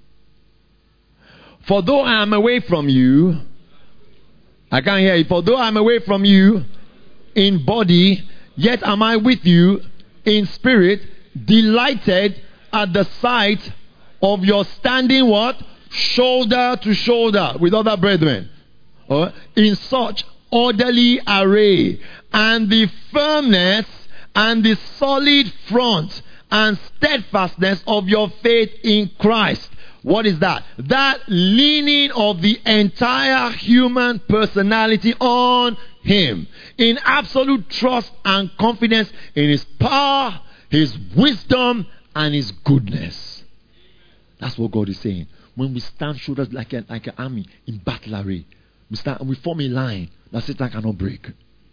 For though I am away from you, I can't hear you. For though I am away from you in body, yet am I with you in spirit, delighted at the sight of your standing what? Shoulder to shoulder with other brethren. Uh, in such orderly array, and the firmness and the solid front and steadfastness of your faith in Christ. What is that? That leaning of the entire human personality on Him. In absolute trust and confidence in His power, His wisdom, and His goodness. That's what God is saying. When we stand shoulders like an, like an army in battle array, we stand and we form a line that Satan cannot break.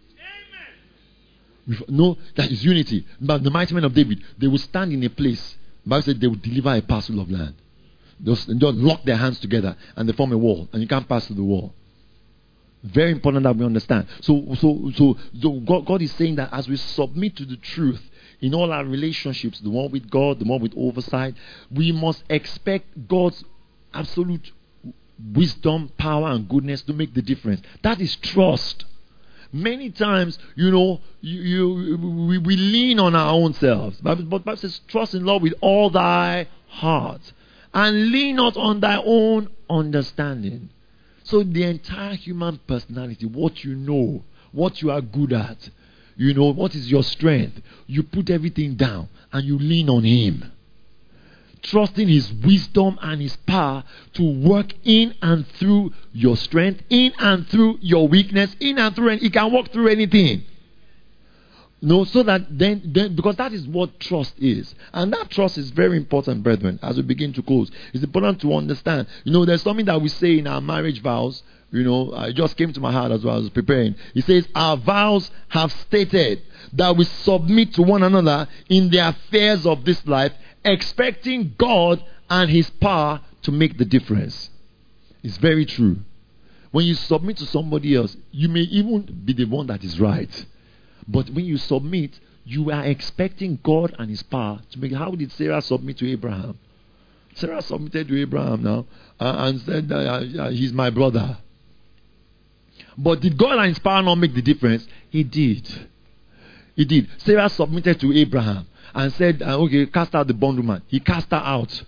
We know that is unity. But the mighty men of David, they will stand in a place. The Bible said they will deliver a parcel of land. They'll, they'll lock their hands together and they form a wall, and you can't pass through the wall. Very important that we understand. So, so, so, so God, God is saying that as we submit to the truth in all our relationships, the one with God, the one with oversight, we must expect God's absolute wisdom, power, and goodness to make the difference. That is trust. Many times, you know, you, you we, we lean on our own selves. But the Bible says, trust in Lord with all thy heart, and lean not on thy own understanding. So the entire human personality, what you know, what you are good at, you know, what is your strength, you put everything down and you lean on Him. Trusting His wisdom and His power to work in and through your strength, in and through your weakness, in and through, and He can work through anything. No, so that then, then, because that is what trust is. And that trust is very important, brethren, as we begin to close. It's important to understand. You know, there's something that we say in our marriage vows. You know, it just came to my heart as well as I was preparing. It says, our vows have stated that we submit to one another in the affairs of this life, expecting God and His power to make the difference. It's very true. When you submit to somebody else, you may even be the one that is right. But when you submit, you are expecting God and His power to make. How did Sarah submit to Abraham? Sarah submitted to Abraham now uh, and said, uh, uh, he's my brother. But did God and His power not make the difference? He did. He did. Sarah submitted to Abraham and said, uh, okay, cast out the bondwoman. He cast her out.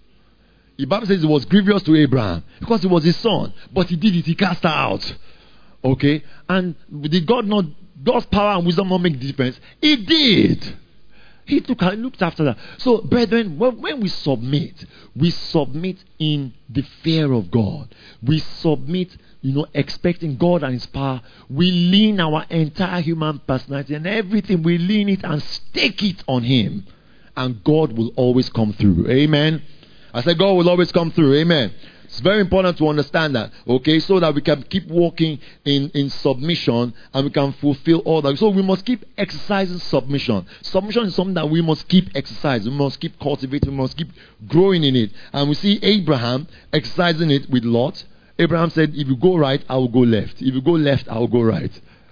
The Bible says it was grievous to Abraham because it was his son. But he did it. He cast her out. Okay? And did God not, God's power and wisdom not make the difference? He did. He took and looked after that. So, brethren, when we submit, we submit in the fear of God. We submit, you know, expecting God and His power. We lean our entire human personality and everything, we lean it and stake it on Him. And God will always come through. Amen. I said God will always come through. Amen. It's very important to understand that, okay, so that we can keep walking in, in submission and we can fulfill all that. So we must keep exercising submission. Submission is something that we must keep exercising. We must keep cultivating. We must keep growing in it. And we see Abraham exercising it with Lot. Abraham said, if you go right, I will go left. If you go left, I will go right.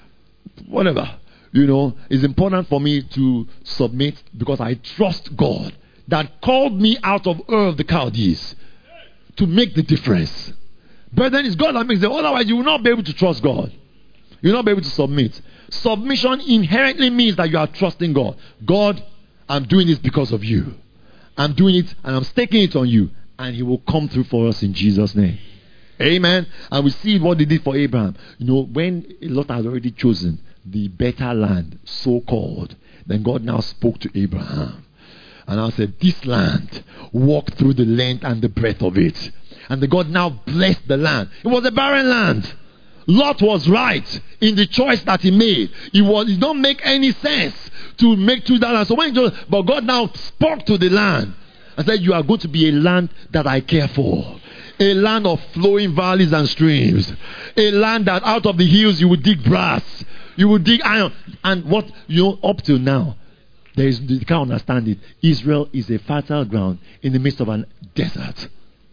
Whatever. You know, it's important for me to submit because I trust God that called me out of Ur of the Chaldees to make the difference. Brethren, it's God that makes it. Otherwise, you will not be able to trust God. You will not be able to submit. Submission inherently means that you are trusting God. God, I'm doing this because of you. I'm doing it and I'm staking it on you. And He will come through for us in Jesus' name. Amen. And we see what He did for Abraham. You know, when Lot had already chosen the better land, so called, then God now spoke to Abraham. And I said, this land, walk through the length and the breadth of it. And the God now blessed the land. It was a barren land. Lot was right in the choice that he made. It was, it don't make any sense to make through that land. So when just, but God now spoke to the land and said, you are going to be a land that I care for. A land of flowing valleys and streams. A land that out of the hills you will dig brass. You will dig iron. And what, you know, up till now, there is, you can't understand it. Israel is a fertile ground in the midst of a desert.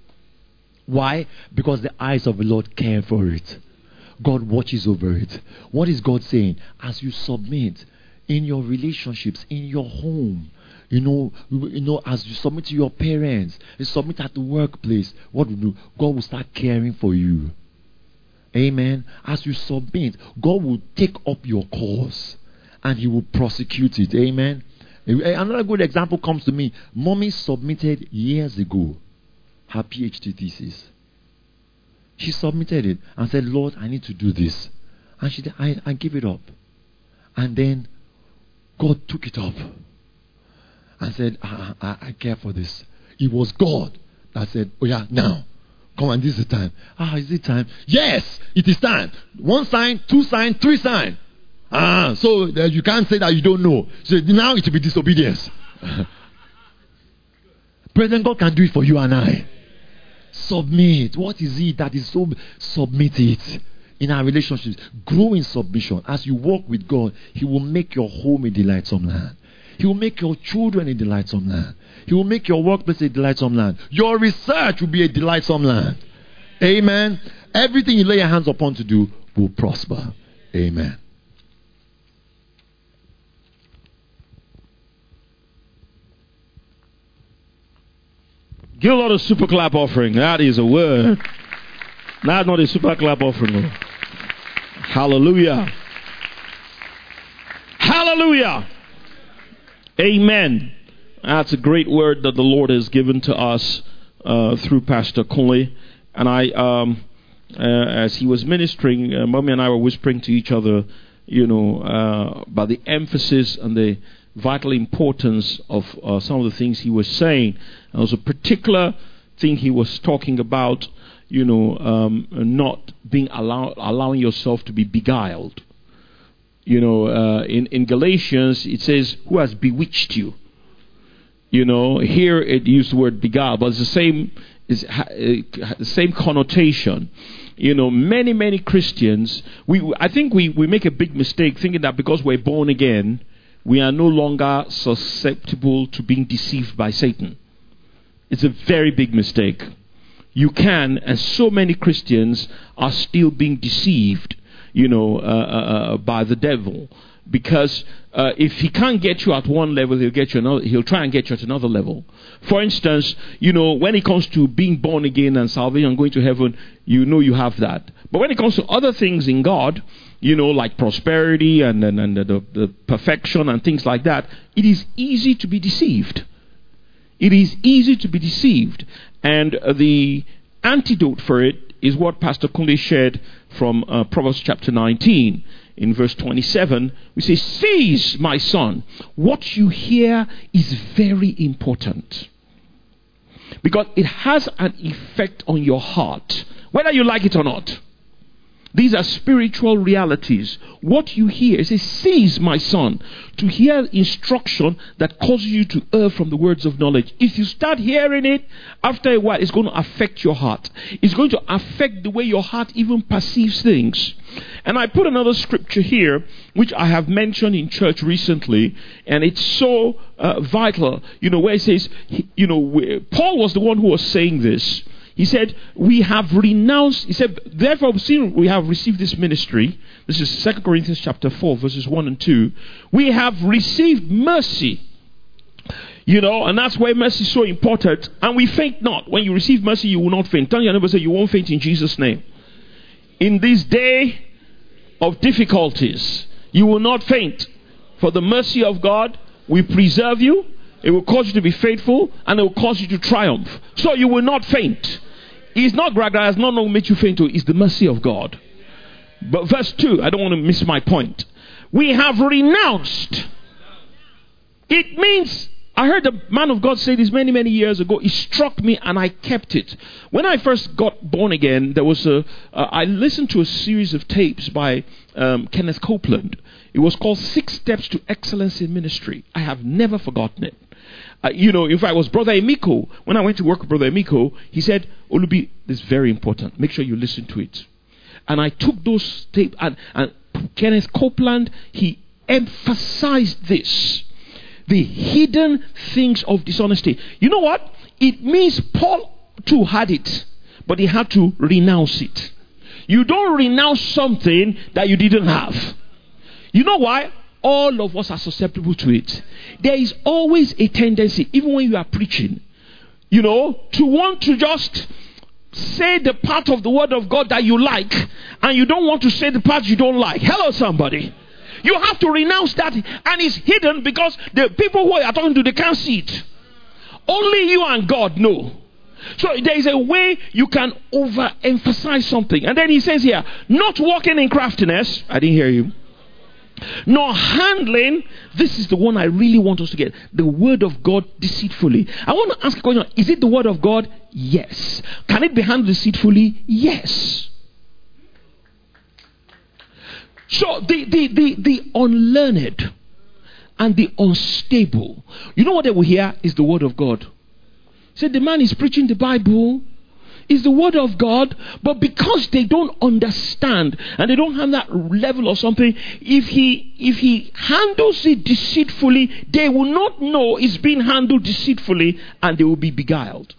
Why? Because the eyes of the Lord care for it. God watches over it. What is God saying? As you submit in your relationships, in your home, you know, you know, as you submit to your parents, you submit at the workplace, what will do? God will start caring for you. Amen. As you submit, God will take up your cause and He will prosecute it. Amen. Another good example comes to me. Mommy submitted years ago her PhD thesis. She submitted it and said, Lord, I need to do this. And she said, I, I give it up. And then God took it up and said, I, I, I care for this. It was God that said, oh yeah, now. Come on, this is the time. Ah, is it time? Yes, it is time. One sign, two sign, three sign. Ah, so uh, you can't say that you don't know. So now it will be disobedience. Brethren, God can do it for you and I. Submit. What is it that is so? Submit it. In our relationships, grow in submission. As you walk with God, He will make your home a delightsome land. He will make your children a delightsome land. He will make your workplace a delightsome land. Your research will be a delightsome land. Amen. Everything you lay your hands upon to do will prosper. Amen. Give a lot of super clap offering. That is a word. That's not a super clap offering. Hallelujah. Hallelujah. Amen. That's a great word that the Lord has given to us uh, through Pastor Kunle. And I, um, uh, as he was ministering, uh, Mommy and I were whispering to each other, you know, uh, about the emphasis and the vital importance of uh, some of the things he was saying. There was a particular thing he was talking about, you know, um, not being allow- allowing yourself to be beguiled. You know, uh, in, in Galatians, it says, who has bewitched you? You know, here it used the word beguile, but it's the same, it's uh, the same connotation. You know, many, many Christians, we I think we, we make a big mistake thinking that because we're born again, we are no longer susceptible to being deceived by Satan. It's a very big mistake. You can, and so many Christians are still being deceived, you know, uh, uh, by the devil. Because uh, if he can't get you at one level, he'll get you another. He'll try and get you at another level. For instance, you know, when it comes to being born again and salvation and going to heaven, you know you have that. But when it comes to other things in God, you know, like prosperity and, and, and the, the perfection and things like that, it is easy to be deceived. It is easy to be deceived. And uh, the antidote for it is what Pastor Kunle shared from uh, Proverbs chapter nineteen. In verse twenty-seven, we say, "Seize, my son, what you hear is very important. Because it has an effect on your heart, whether you like it or not." These are spiritual realities. What you hear, it says, "Seize, my son," to hear instruction that causes you to err from the words of knowledge. If you start hearing it, after a while, it's going to affect your heart. It's going to affect the way your heart even perceives things. And I put another scripture here, which I have mentioned in church recently, and it's so uh, vital, you know, where it says, you know, Paul was the one who was saying this. He said, we have renounced, he said, therefore, seeing we have received this ministry, this is Second Corinthians chapter four, verses one and two, we have received mercy. You know, and that's why mercy is so important. And we faint not. When you receive mercy, you will not faint. Tell your neighbor, say, you won't faint in Jesus' name. In this day of difficulties, you will not faint. For the mercy of God will preserve you. It will cause you to be faithful, and it will cause you to triumph. So you will not faint. It's not Gragra, it's not going to make you faint. It's the mercy of God. But verse two, I don't want to miss my point. We have renounced. It means, I heard the man of God say this many, many years ago. It struck me and I kept it. When I first got born again, there was a, uh, I listened to a series of tapes by um, Kenneth Copeland. It was called Six Steps to Excellence in Ministry. I have never forgotten it. Uh, you know, in fact, it was Brother Emiko. When I went to work with Brother Emiko, he said, Olubi, this is very important. Make sure you listen to it. And I took those tapes, and, and Kenneth Copeland, he emphasized this. The hidden things of dishonesty. You know what? It means Paul too had it, but he had to renounce it. You don't renounce something that you didn't have. You know why? All of us are susceptible to it. There is always a tendency, even when you are preaching, you know, to want to just say the part of the word of God that you like, and you don't want to say the part you don't like. Hello, somebody. You have to renounce that, and it's hidden because the people who are talking to, they can't see it. Only you and God know. So there is a way you can overemphasize something. And then he says here, not walking in craftiness. I didn't hear you. nor handling, this is the one I really want us to get, the word of God deceitfully. I want to ask a question. Is it the word of God? Yes. Can it be handled deceitfully? Yes. So the, the, the, the unlearned and the unstable, you know what they will hear is the word of God. Say, the man is preaching the Bible. Is the word of God, but because they don't understand and they don't have that level or something, if he if he handles it deceitfully, they will not know it's being handled deceitfully, and they will be beguiled.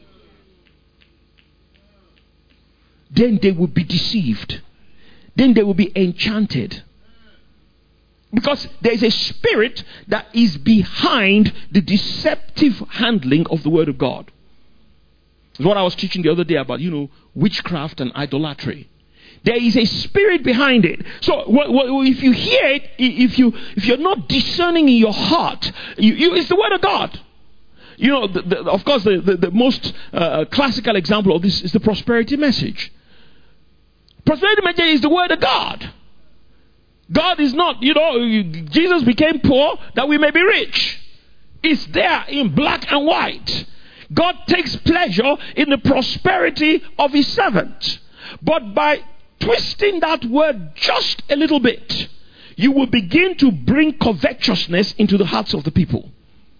Then they will be deceived. Then they will be enchanted. Because there is a spirit that is behind the deceptive handling of the word of God. It's what I was teaching the other day about, you know, witchcraft and idolatry. There is a spirit behind it. So wh- wh- if you hear it, if you if you're not discerning in your heart, you, you, it's the word of God. You know, the, the, of course, the, the, the most uh, classical example of this is the prosperity message. Prosperity message is the word of God. God is not, you know, Jesus became poor that we may be rich. It's there in black and white. God takes pleasure in the prosperity of his servant. But by twisting that word just a little bit, you will begin to bring covetousness into the hearts of the people.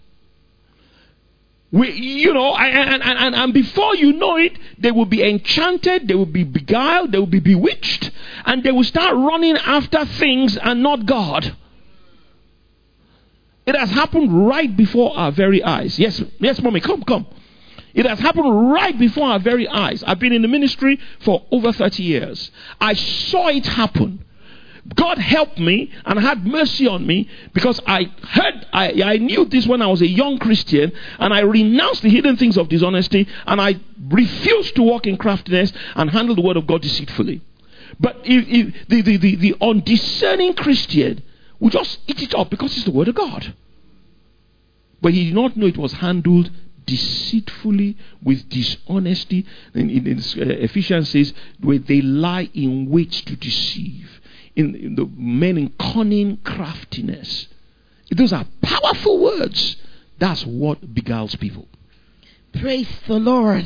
We, you know, and, and, and, and before you know it, they will be enchanted, they will be beguiled, they will be bewitched, and they will start running after things and not God. It has happened right before our very eyes. Yes, yes, mommy, come, come. It has happened right before our very eyes. I've been in the ministry for over thirty years. I saw it happen. God helped me and had mercy on me, because I heard, I, I knew this when I was a young Christian, and I renounced the hidden things of dishonesty, and I refused to walk in craftiness and handle the word of God deceitfully. But if, if the, the, the, the undiscerning Christian would just eat it up because it's the word of God. But he did not know it was handled deceitfully, with dishonesty. In, in, in uh, Ephesians says, where they lie in wait to deceive. In, in the men in cunning craftiness. Those are powerful words. That's what beguiles people. Praise the Lord.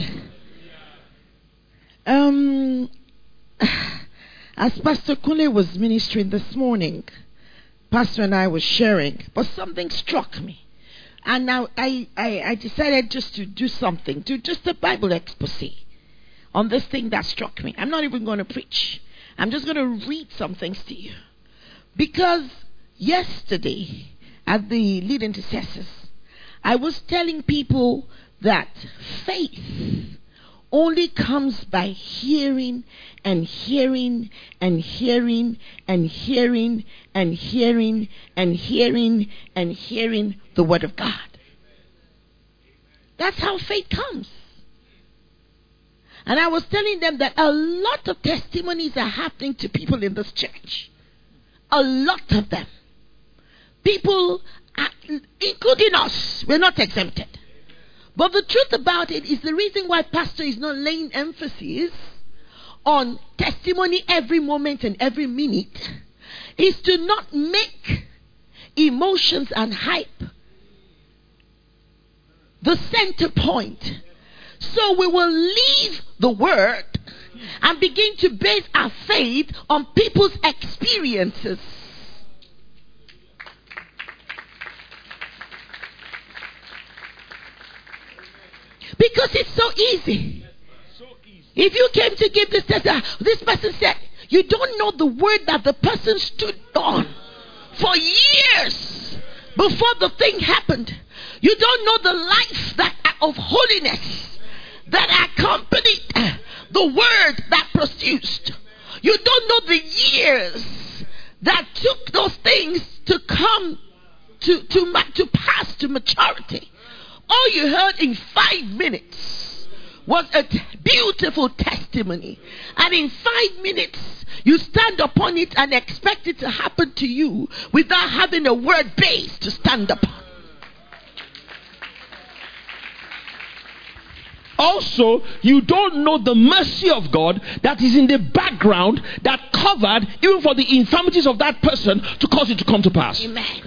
Um, as Pastor Kunle was ministering this morning, Pastor and I were sharing, but something struck me. And now I, I, I decided just to do something, to just a Bible expose on this thing that struck me. I'm not even going to preach. I'm just going to read some things to you. Because yesterday, at the lead intercessors, I was telling people that faith only comes by hearing and hearing and hearing and hearing and hearing and hearing and hearing the word of God. That's how faith comes. And I was telling them that a lot of testimonies are happening to people in this church. A lot of them. People, are, including us, we're not exempted. But the truth about it is, the reason why Pastor is not laying emphasis on testimony every moment and every minute is to not make emotions and hype the center point. So we will leave the word and begin to base our faith on people's experiences. Because it's so easy. If you came to give this test, this person said, you don't know the word that the person stood on for years before the thing happened. You don't know the life that of holiness that accompanied the word that produced. You don't know the years that took those things to come to, to, to pass to maturity. All you heard in five minutes was a t- beautiful testimony. And in five minutes, you stand upon it and expect it to happen to you without having a word base to stand upon. also you don't know the mercy of God that is in the background that covered even for the infirmities of that person to cause it to come to pass. Amen.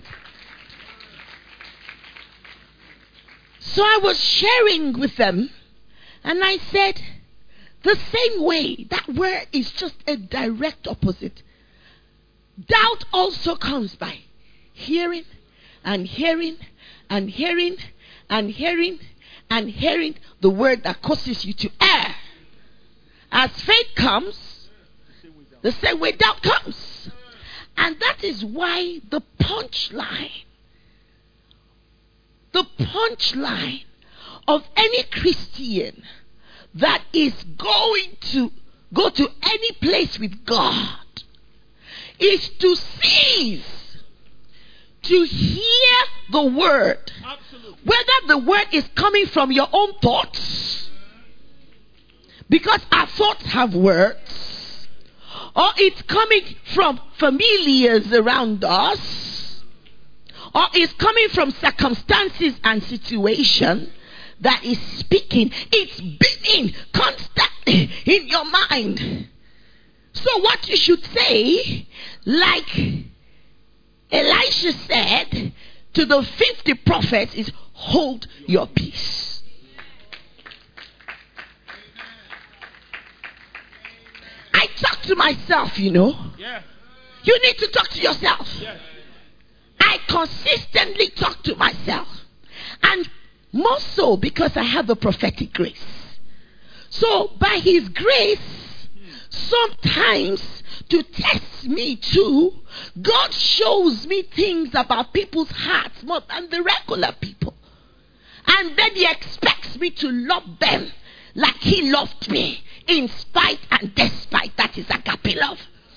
So I was sharing with them, and I said, the same way, that word is just a direct opposite. Doubt also comes by hearing and hearing and hearing and hearing and hearing the word that causes you to err. As faith comes, the same way doubt comes. And that is why the punchline, the punchline of any Christian that is going to go to any place with God is to cease to hear the word. Absolutely. Whether the word is coming from your own thoughts, because our thoughts have words, or it's coming from familiars around us, or it's coming from circumstances and situation that is speaking. It's beating constantly in your mind. So what you should say, like Elisha said to the fifty prophets, is hold your peace. I talk to myself, you know. Yeah. You need to talk to yourself. Yeah. I consistently talk to myself. And more so because I have a prophetic grace. So by his grace, sometimes to test me too, God shows me things about people's hearts more than the regular people. And then he expects me to love them like he loved me, in spite and despite. That is agape love.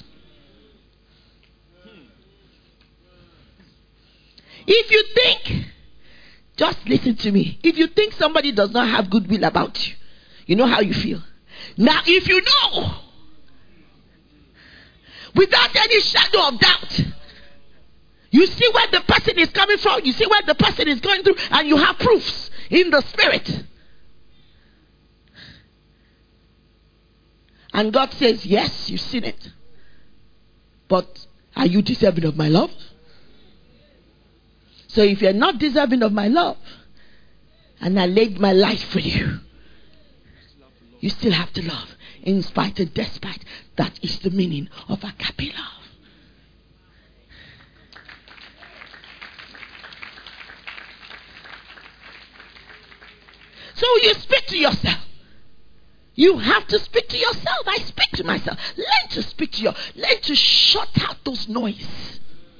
If you think, just listen to me, if you think somebody does not have goodwill about you, you know how you feel. Now if you know, without any shadow of doubt, you see where the person is coming from, you see where the person is going through, and you have proofs in the spirit. And God says, yes, you've seen it. But are you deserving of my love? So if you're not deserving of my love, and I laid my life for you, you still have to love. In spite and despite. That is the meaning of agape love. So you speak to yourself. You have to speak to yourself. I speak to myself. Learn to speak to your. Learn to shut out those noises.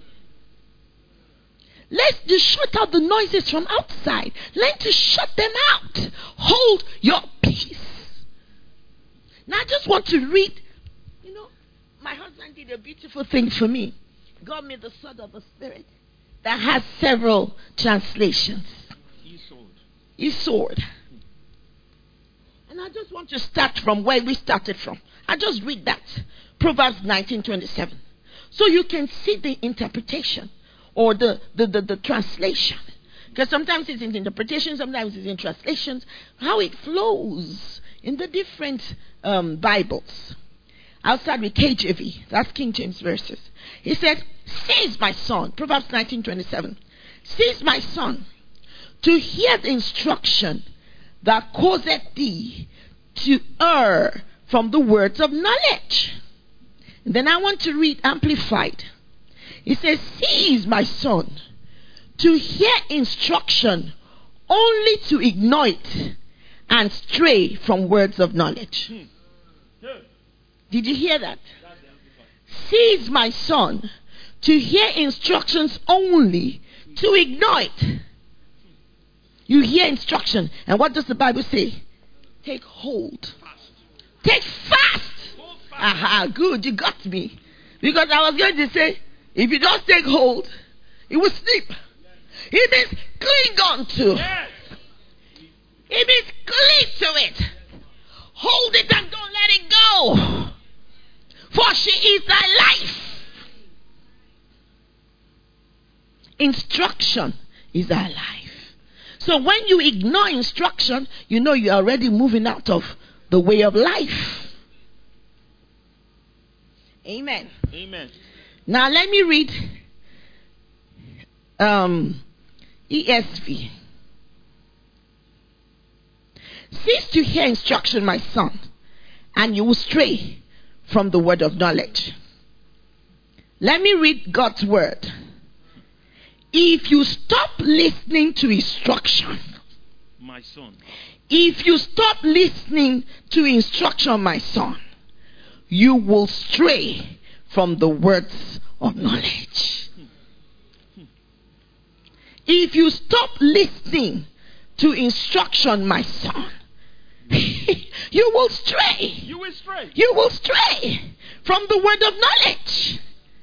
Learn to shut out the noises from outside. Learn to shut them out. Hold your peace. Now I just want to read. You know, my husband did a beautiful thing for me. Got me the sword of the Spirit that has several translations. E-sword. E-sword. And I just want to start from where we started from. I just read that. Proverbs nineteen twenty-seven. So you can see the interpretation or the, the, the, the translation. Because sometimes it's in interpretation, sometimes it's in translations. How it flows in the different um, Bibles. I'll start with K J V. That's King James verses. He said, cease my son. Proverbs nineteen twenty-seven. Cease my son to hear the instruction that causeth thee to err from the words of knowledge. And then I want to read Amplified. It says, cease my son to hear instruction only to ignore it and stray from words of knowledge. Did you hear that? Cease my son to hear instructions only to ignore it. You hear instruction, and what does the Bible say? Take hold. Fast. Take fast. fast. Aha, good, you got me. Because I was going to say, if you just take hold, it will slip. Yes. It means cling on to. Yes. It means cling to it. Hold it and don't let it go. For she is thy life. Instruction is our life. So when you ignore instruction, you know you're already moving out of the way of life. Amen. Amen. Now let me read um, E S V. Cease to hear instruction, my son, and you will stray from the word of knowledge. Let me read God's word. If you stop listening to instruction, my son, if you stop listening to instruction, my son, you will stray from the words of knowledge. If you stop listening to instruction, my son, you will stray. You will stray. You will stray from the word of knowledge.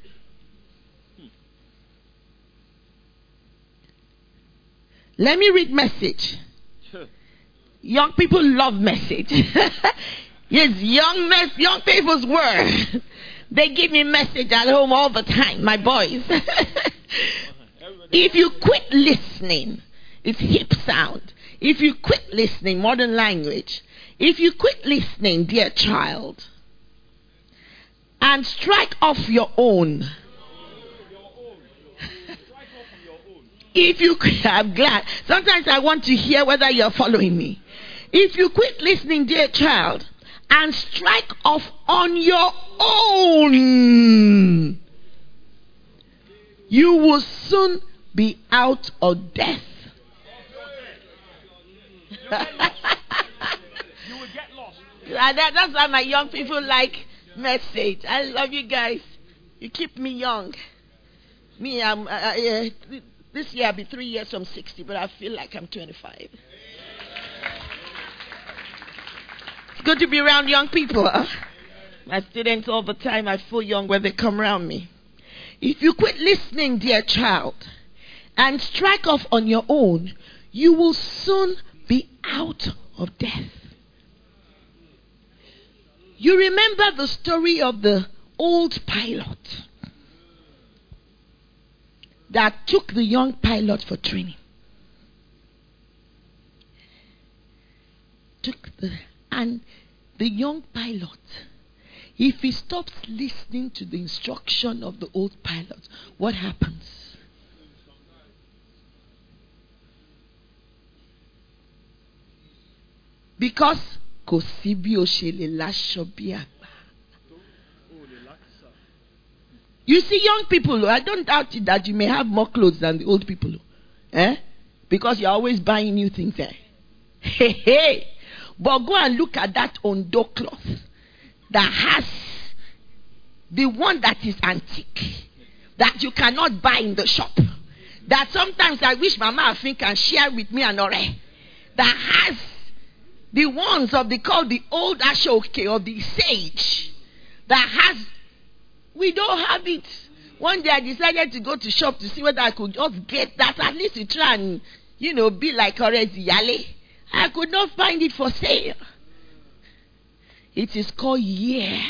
Let me read message. Young people love message. Yes, young mess, young people's word. They give me message at home all the time, my boys. If you quit listening, it's hip sound. If you quit listening, modern language. If you quit listening, dear child, and strike off your own. If you, I'm glad. Sometimes I want to hear whether you're following me. If you quit listening, dear child, and strike off on your own, you will soon be out of death. You will get lost. That, that's why my young people like message. I love you guys. You keep me young. Me, I'm. Uh, uh, this year I'll be three years from sixty, but I feel like I'm twenty-five. It's good to be around young people. Huh? My students all the time, I feel young when they come around me. If you quit listening, dear child, and strike off on your own, you will soon be out of death. You remember the story of the old pilot that took the young pilot for training. Took the and the young pilot, if he stops listening to the instruction of the old pilot, what happens? Because you see, young people, I don't doubt it that you may have more clothes than the old people. Eh? Because you're always buying new things there. Hey, hey. But go and look at that Ondo cloth that has the one that is antique, that you cannot buy in the shop. That sometimes I wish Mama Afin can share with me and Ore. That has the ones of the called the old Ashoke or the sage. That has, we don't have it. One day I decided to go to shop to see whether I could just get that, at least to try and, you know, be like Orezi Yale. I could not find it for sale. It is called years.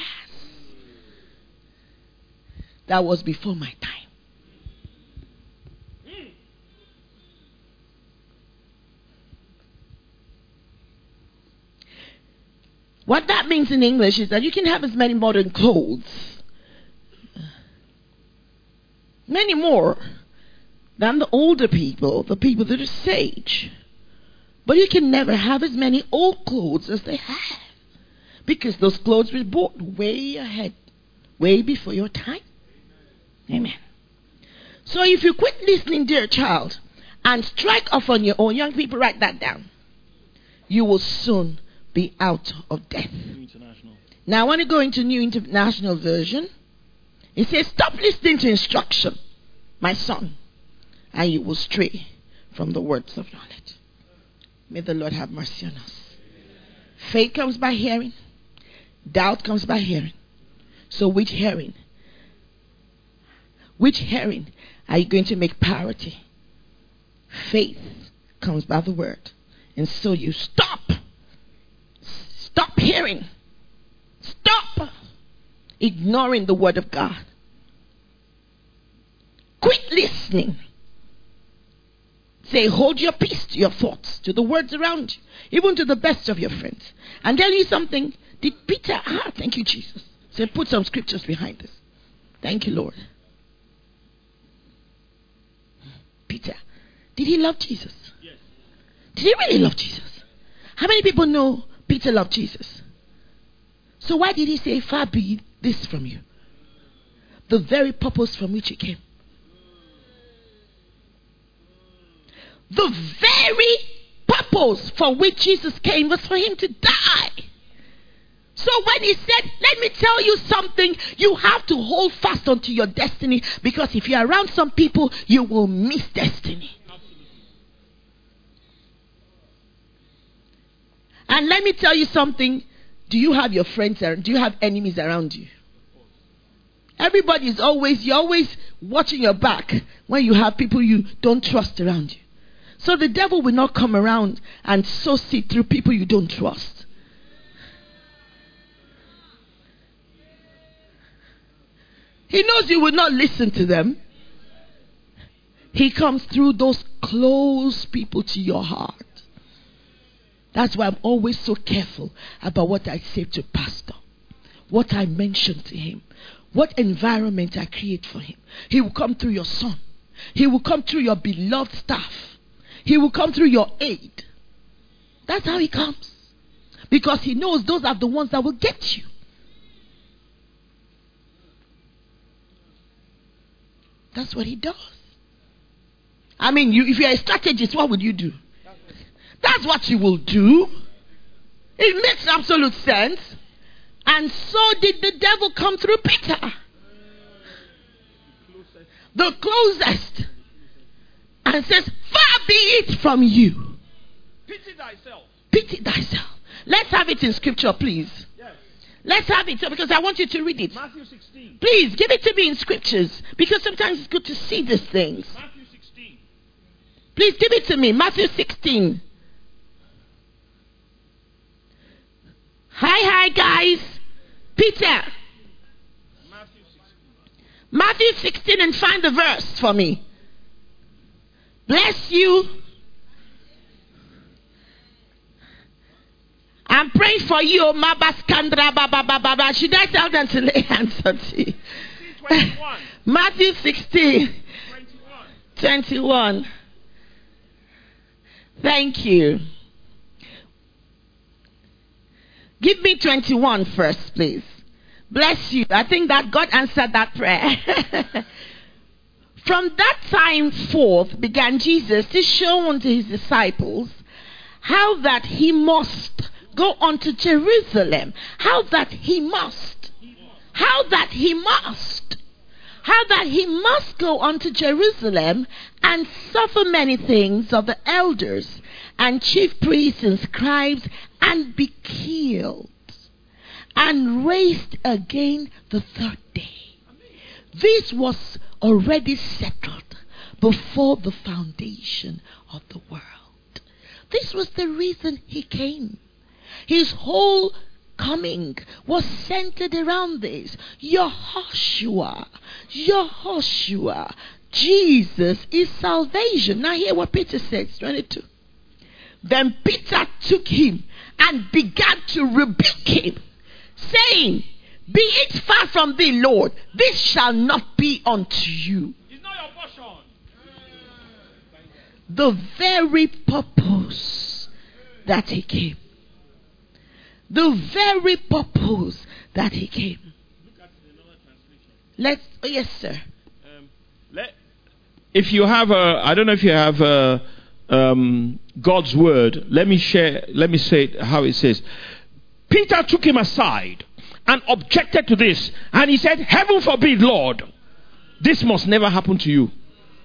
That was before my time. What that means in English is that you can have as many modern clothes, many more than the older people, the people that are sage. But you can never have as many old clothes as they have. Because those clothes were bought way ahead, way before your time. Amen. So if you quit listening, dear child, and strike off on your own, young people, write that down, you will soon be out of death. Now I want to go into New International Version. It says, stop listening to instruction, my son, and you will stray from the words of knowledge. May the Lord have mercy on us. Faith comes by hearing. Doubt comes by hearing. So which hearing? Which hearing are you going to make priority? Faith comes by the word. And so you stop. Stop hearing. Stop ignoring the word of God. Quit listening. say, hold your peace to your thoughts, to the words around you, even to the best of your friends. And tell you something. Did Peter, ah, thank you, Jesus. So put some scriptures behind this. Thank you, Lord. Peter, did he love Jesus? Yes. Did he really love Jesus? How many people know Peter loved Jesus? So why did he say, far be this from you? The very purpose from which he came. The very purpose for which Jesus came was for him to die. So when he said, let me tell you something, you have to hold fast onto your destiny, because if you're around some people, you will miss destiny. Absolutely. And let me tell you something, do you have your friends around? Do you have enemies around you? Everybody is always, you're always watching your back when you have people you don't trust around you. So the devil will not come around and sow seed through people you don't trust. He knows you will not listen to them. He comes through those close people to your heart. That's why I'm always so careful about what I say to pastor, what I mention to him, what environment I create for him. He will come through your son. He will come through your beloved staff. He will come through your aid. That's how he comes. Because he knows those are the ones that will get you. That's what he does. I mean, you, if you're a strategist, what would you do? That's what you will do. It makes absolute sense. And so did the devil come through Peter. The closest. And says, far be it from you. Pity thyself. Pity thyself. Let's have it in scripture, please. Yes. Let's have it, because I want you to read it. Matthew sixteen. Please, give it to me in scriptures, because sometimes it's good to see these things. Matthew sixteen. Please give it to me. Matthew sixteen. Hi, hi, guys. Peter. Matthew sixteen. Matthew sixteen, and find the verse for me. Bless you. I'm praying for you, Mabaskandra Baba Baba. Should I tell them to lay hands on you? Matthew sixteen, twenty-one. Thank you. Give me twenty-one first, please. Bless you. I think that God answered that prayer. From that time forth began Jesus to show unto his disciples how that he must go unto Jerusalem. How that he must. How that he must. How that he must go unto Jerusalem and suffer many things of the elders and chief priests and scribes, and be killed, and raised again the third day. This was already settled before the foundation of the world. This was the reason he came. His whole coming was centered around this. Yehoshua, Yehoshua, Jesus is salvation. Now hear what Peter says, twenty-two. Then Peter took him and began to rebuke him, saying, be it far from thee, Lord, this shall not be unto you. It's not your portion. The very purpose that he came. The very purpose that he came. Look at another translation. Let's, oh yes, sir. Um, let, if you have a, I don't know if you have a, um, God's word. Let me share. Let me say it how it says. Peter took him aside and objected to this, and he said, "Heaven forbid, Lord, this must never happen to you."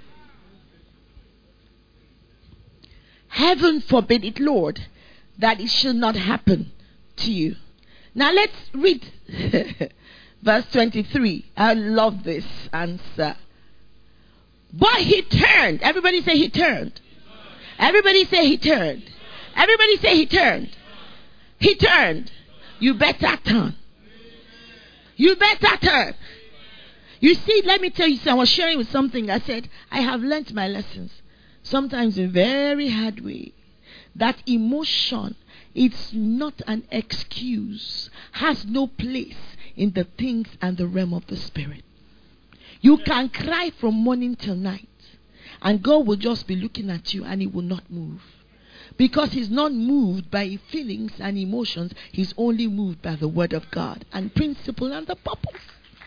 Heaven forbid it, Lord, that it should not happen to you. Now let's read verse twenty-three. I love this answer. But he turned. Everybody say he turned. Everybody say he turned. Everybody say he turned. He turned. You better turn. You better turn. You see, let me tell you something. I was sharing with something. I said, I have learnt my lessons. sometimes in a very hard way, that emotion, it's not an excuse, has no place in the things and the realm of the spirit. You can cry from morning till night, and God will just be looking at you and he will not move. Because he's not moved by feelings and emotions, he's only moved by the word of God and principle and the purpose.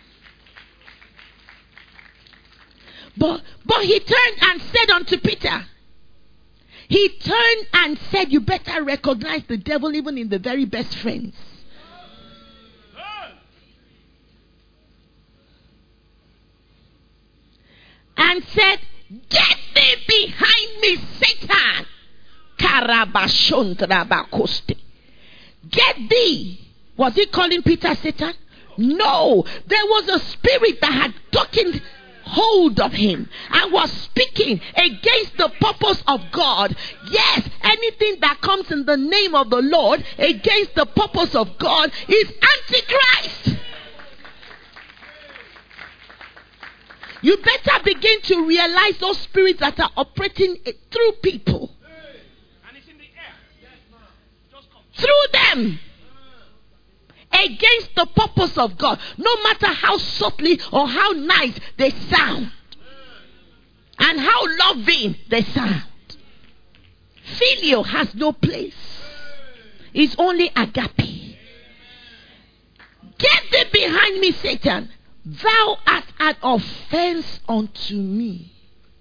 But, but he turned and said unto Peter, he turned and said, you better recognize the devil even in the very best friends. And said, get thee behind me, Satan. Get thee. Was he calling Peter Satan? No. There was a spirit that had taken hold of him and was speaking against the purpose of God. Yes, anything that comes in the name of the Lord against the purpose of God is Antichrist. You better begin to realize those spirits that are operating through people. And it's in the air. Through them. Against the purpose of God. No matter how subtly or how nice they sound. And how loving they sound. Phileo has no place. It's only agape. Get thee behind me, Satan. Thou art an offense unto me.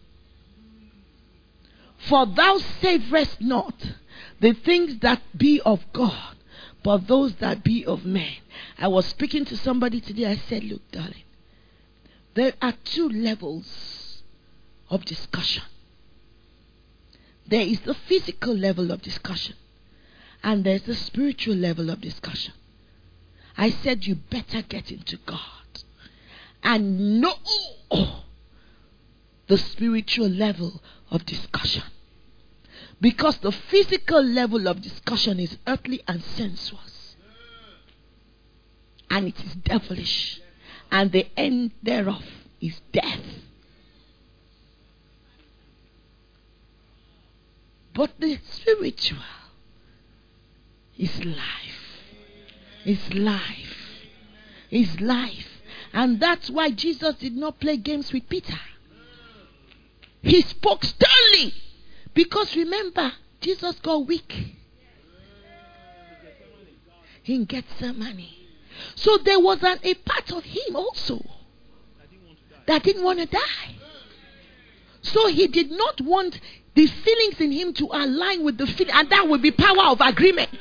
For thou savorest not the things that be of God, but those that be of men. I was speaking to somebody today. I said, look, darling, there are two levels of discussion. There is the physical level of discussion, and there's the spiritual level of discussion. I said, you better get into God and know the spiritual level of discussion. Because the physical level of discussion is earthly and sensuous. And it is devilish. And the end thereof is death. But the spiritual is life. Is life. Is life. And that's why Jesus did not play games with Peter. He spoke sternly. Because remember, Jesus got weak in Gethsemane. So there was an, a part of him also that didn't want to die. So he did not want the feelings in him to align with the feeling. And that would be power of agreement.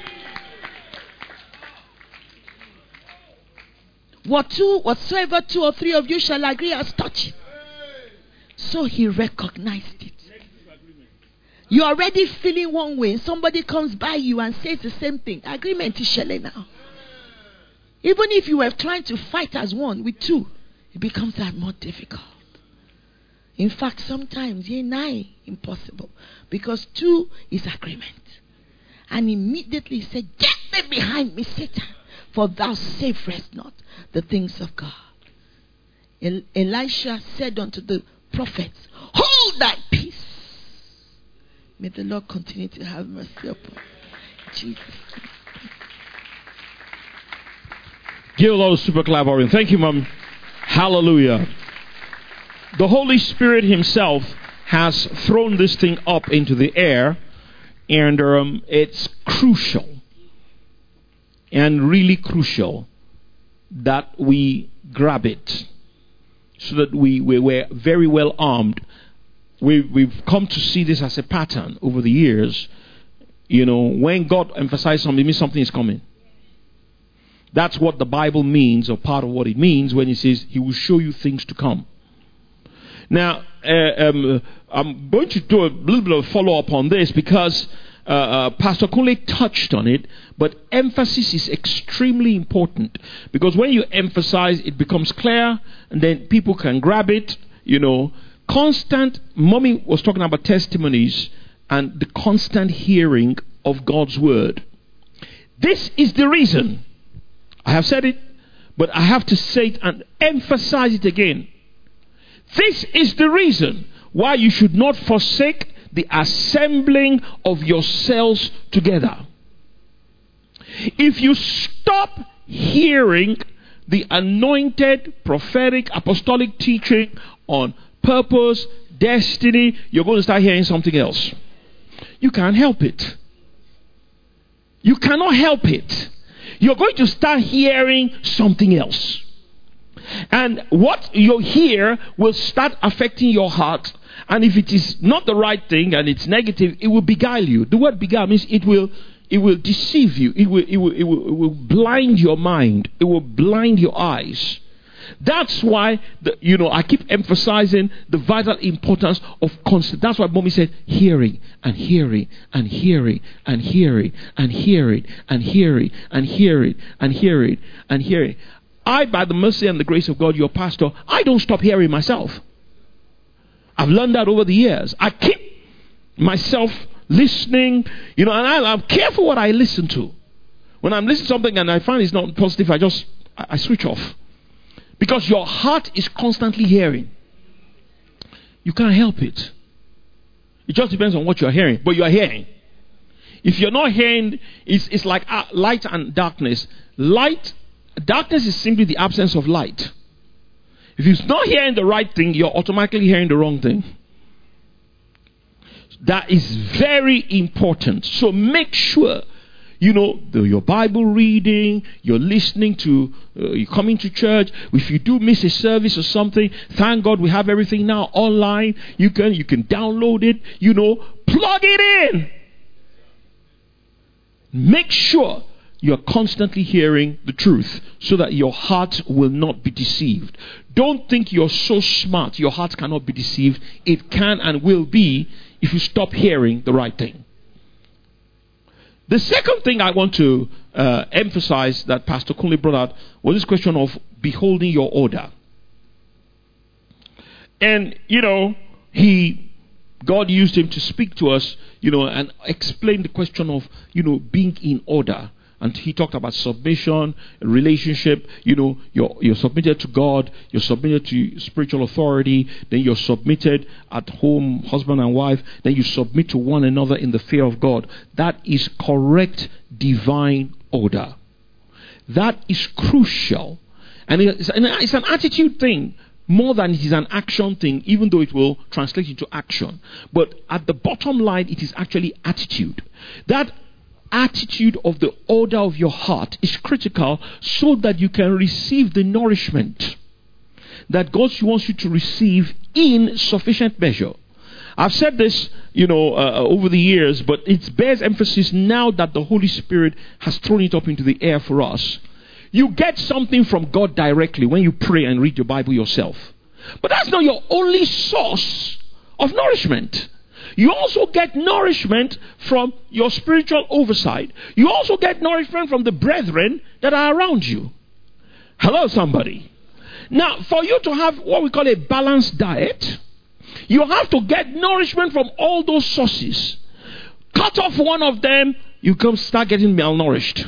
What two, whatsoever two or three of you shall agree as touching. So he recognized it. You're already feeling one way. Somebody comes by you and says the same thing. Agreement is shele now. Even if you were trying to fight as one with two, it becomes that more difficult. In fact, sometimes ye nigh impossible. Because two is agreement. And immediately he said, get thee behind me, Satan, for thou savorest not the things of God. El- Elisha said unto the prophets, hold thy peace. May the Lord continue to have mercy upon Jesus. Give a lot of super clap, Orion. Thank you, Mom. Hallelujah. The Holy Spirit himself has thrown this thing up into the air, and um, it's crucial and really crucial that we grab it so that we, we were very well armed. We, we've come to see this as a pattern over the years. You know, when God emphasizes something, it means something is coming. That's what the Bible means, or part of what it means when he says he will show you things to come. Now, uh, um, I'm going to do a little bit of follow-up on this because uh, uh, Pastor Kunle touched on it, but emphasis is extremely important because when you emphasize, it becomes clear and then people can grab it, you know. Constant, Mommy was talking about testimonies and the constant hearing of God's word. This is the reason. I have said it, but I have to say it and emphasize it again. This is the reason why you should not forsake the assembling of yourselves together. If you stop hearing the anointed, prophetic, apostolic teaching on purpose, destiny, you're going to start hearing something else. You can't help it. You cannot help it. You're going to start hearing something else. And what you hear will start affecting your heart. And if it is not the right thing and it's negative, it will beguile you. The word beguile means it will it will deceive you. It will, it will, it will, it will blind your mind. It will blind your eyes. That's why, the, you know, I keep emphasizing the vital importance of constant. That's why mommy said hearing and hearing and hearing and hearing and hearing and hearing and hearing and hearing and hearing. I, by the mercy and the grace of God, your pastor, I don't stop hearing myself. I've learned that over the years. I keep myself listening, you know, and I, I'm careful what I listen to. When I'm listening to something and I find it's not positive, I just, I, I switch off. Because your heart is constantly hearing. You can't help it. It just depends on what you're hearing. But you're hearing. If you're not hearing, it's, it's like uh, light and darkness. Light, darkness is simply the absence of light. If you're not hearing the right thing, you're automatically hearing the wrong thing. That is very important. So make sure, you know, the, your Bible reading, you're listening to, uh, you're coming to church. If you do miss a service or something, thank God we have everything now online. You can, you can download it, you know, plug it in. Make sure you're constantly hearing the truth so that your heart will not be deceived. Don't think you're so smart, your heart cannot be deceived. It can and will be if you stop hearing the right thing. The second thing I want to uh, emphasize that Pastor Kunle brought out was this question of beholding your order. And, you know, he, God used him to speak to us, you know, and explain the question of, you know, being in order. And he talked about submission, relationship, you know, you're, you're submitted to God, you're submitted to spiritual authority, then you're submitted at home, husband and wife, then you submit to one another in the fear of God. That is correct divine order. That is crucial. And it's an, it's an attitude thing more than it is an action thing, even though it will translate into action. But at the bottom line, it is actually attitude. That attitude of the order of your heart is critical so that you can receive the nourishment that God wants you to receive in sufficient measure. I've said this, you know, uh, over the years, but it bears emphasis now that the Holy Spirit has thrown it up into the air for us. You get something from God directly when you pray and read your Bible yourself. But that's not your only source of nourishment. You also get nourishment from your spiritual oversight. You also get nourishment from the brethren that are around you. Hello, somebody. Now, for you to have what we call a balanced diet, you have to get nourishment from all those sources. Cut off one of them, you come start getting malnourished.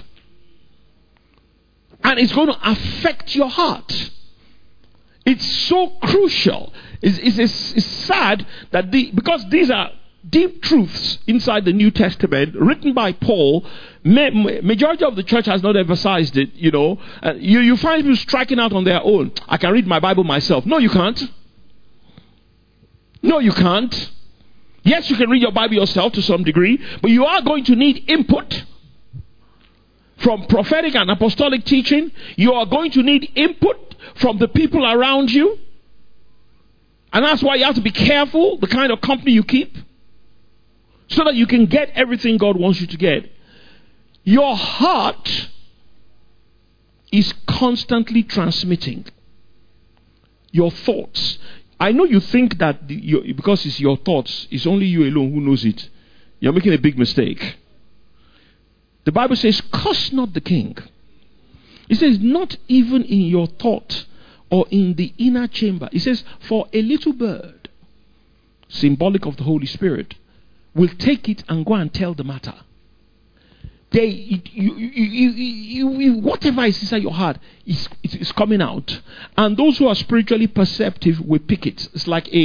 And it's going to affect your heart. It's so crucial. It's, it's, it's, it's sad that the, because these are deep truths inside the New Testament written by Paul. Ma- majority of the church has not emphasized it, you know. Uh, you, you find people striking out on their own. I can read my Bible myself. No, you can't. No, you can't. Yes, you can read your Bible yourself to some degree, but you are going to need input from prophetic and apostolic teaching. You are going to need input from the people around you. And that's why you have to be careful the kind of company you keep, so that you can get everything God wants you to get. Your heart is constantly transmitting your thoughts. I know you think that the, your, because it's your thoughts, it's only you alone who knows it. You're making a big mistake. The Bible says, curse not the king. It says, not even in your thought or in the inner chamber. It says, for a little bird, symbolic of the Holy Spirit, will take it and go and tell the matter. They, you, you, you, you, you, whatever is inside your heart is, is coming out. And those who are spiritually perceptive will pick it. It's like a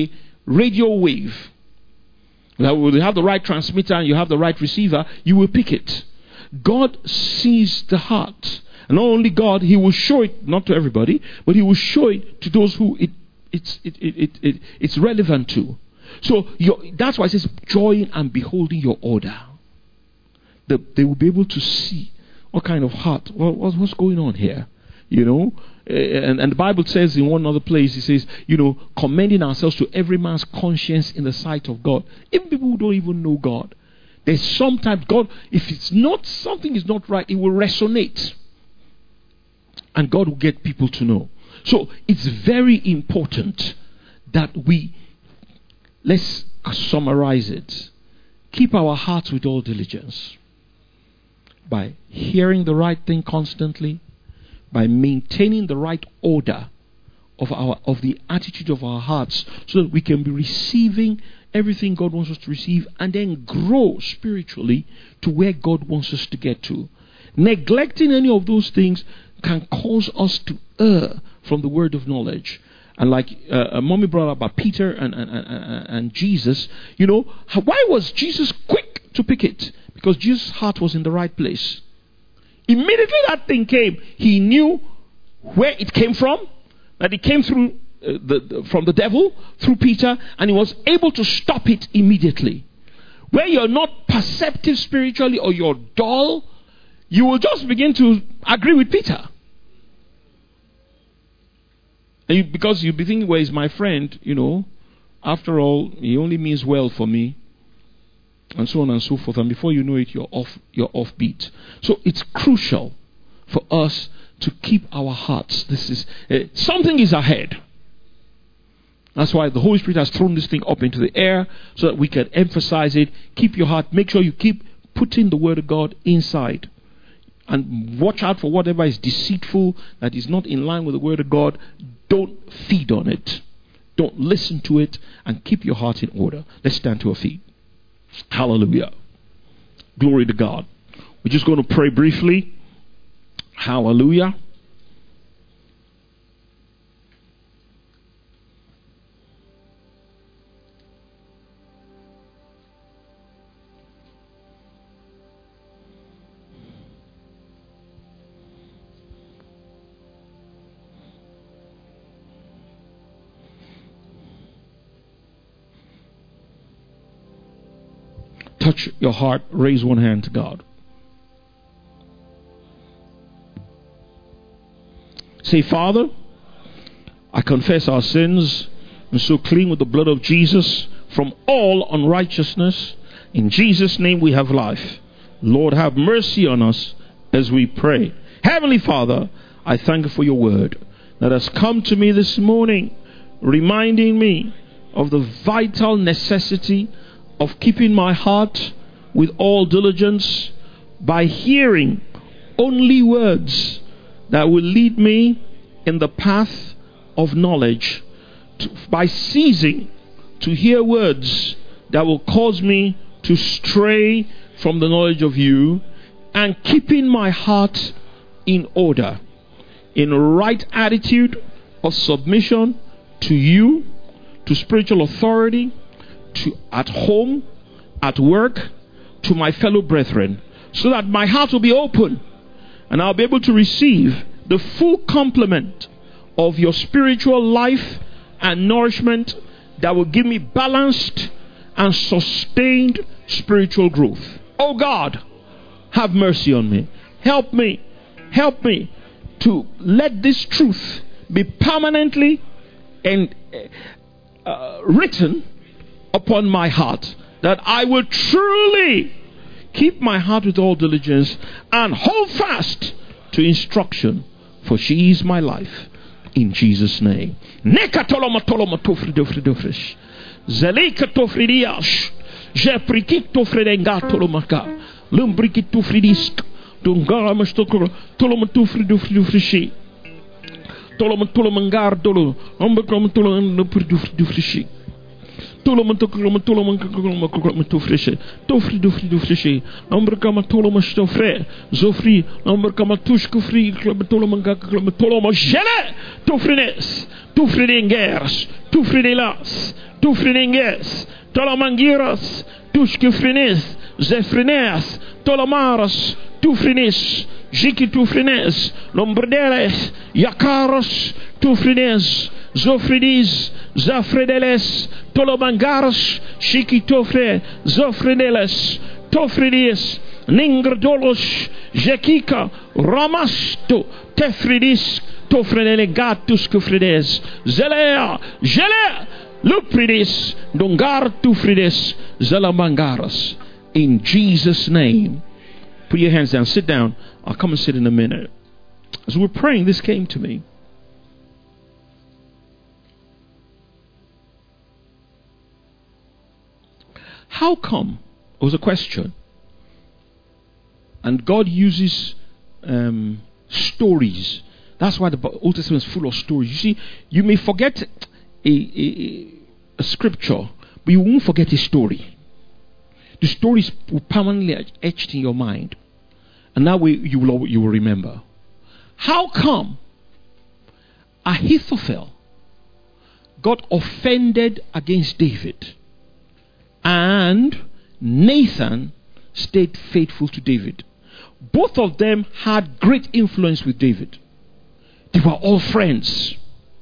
radio wave. You have the right transmitter and you have the right receiver, you will pick it. God sees the heart. And not only God, He will show it, not to everybody, but He will show it to those who it, it's, it, it, it, it, it's relevant to. So that's why it says, joy and beholding your order. The, they will be able to see what kind of heart, what, what's going on here. You know, and, and the Bible says in one other place, it says, you know, commending ourselves to every man's conscience in the sight of God. Even people who don't even know God, there's sometimes God, if it's not, something is not right, it will resonate. And God will get people to know. So it's very important that we, let's summarize it, keep our hearts with all diligence by hearing the right thing constantly, by maintaining the right order of our of the attitude of our hearts, so that we can be receiving everything God wants us to receive, and then grow spiritually to where God wants us to get to. Neglecting any of those things can cause us to err from the word of knowledge. And like uh, Mommy brought up about Peter and, and, and, and Jesus, you know, why was Jesus quick to pick it? Because Jesus' heart was in the right place. Immediately that thing came, he knew where it came from, that it came through uh, the, the from the devil, through Peter, and he was able to stop it immediately. Where you're not perceptive spiritually or you're dull, you will just begin to agree with Peter. And you, because you'll be thinking, well, he's my friend, you know, after all, he only means well for me. And so on and so forth. And before you know it, you're off, you're offbeat. So it's crucial for us to keep our hearts. This is uh, something is ahead. That's why the Holy Spirit has thrown this thing up into the air, so that we can emphasize it. Keep your heart. Make sure you keep putting the Word of God inside. And watch out for whatever is deceitful, that is not in line with the Word of God. Don't feed on it. Don't listen to it. And keep your heart in order. Let's stand to our feet. Hallelujah. Glory to God. We're just going to pray briefly. Hallelujah. Touch your heart. Raise one hand to God. Say, Father, I confess our sins and so clean with the blood of Jesus from all unrighteousness. In Jesus' name we have life. Lord, have mercy on us as we pray. Heavenly Father, I thank you for your word that has come to me this morning, reminding me of the vital necessity of keeping my heart with all diligence by hearing only words that will lead me in the path of knowledge, to, by ceasing to hear words that will cause me to stray from the knowledge of you, and keeping my heart in order, in right attitude of submission to you, to spiritual authority, to at home, at work, to my fellow brethren, so that my heart will be open and I'll be able to receive the full complement of your spiritual life and nourishment that will give me balanced and sustained spiritual growth. Oh God, have mercy on me. Help me. Help me to let this truth be permanently and uh, written upon my heart, that I will truly keep my heart with all diligence and hold fast to instruction, for she is my life. In Jesus' name. Toloma toloma toloma toloma tofreshe tofri dofri dofreshe number kama toloma stofre zofri number kama tushku fri toloma toloma gele tofrines tofri de guerres tofri de las tu frininges, tolomangiras, tu skufrines, zefrines, tolomaras, tu frinis, jiki tu frines, lombredeles, yakaros, tu frines, zofridis, zafredeles, tolomangaras, shiki tofre, zofredeles, tofridis, ningradolos, jekika, ramasto, tefridis, tofrenelegatus kufrides, zelea, gelea, lupridis, dongar tufridis, zelamangaras. In Jesus' name. Put your hands down, sit down. I'll come and sit in a minute. As we're praying, this came to me. How come? It was a question. And God uses um, stories. That's why the Old Testament is full of stories. You see, you may forget a, a, a scripture, but you won't forget a story. The stories will permanently etched in your mind. And that way you will, you will remember. How come Ahithophel got offended against David and Nathan stayed faithful to David? Both of them had great influence with David. They were all friends.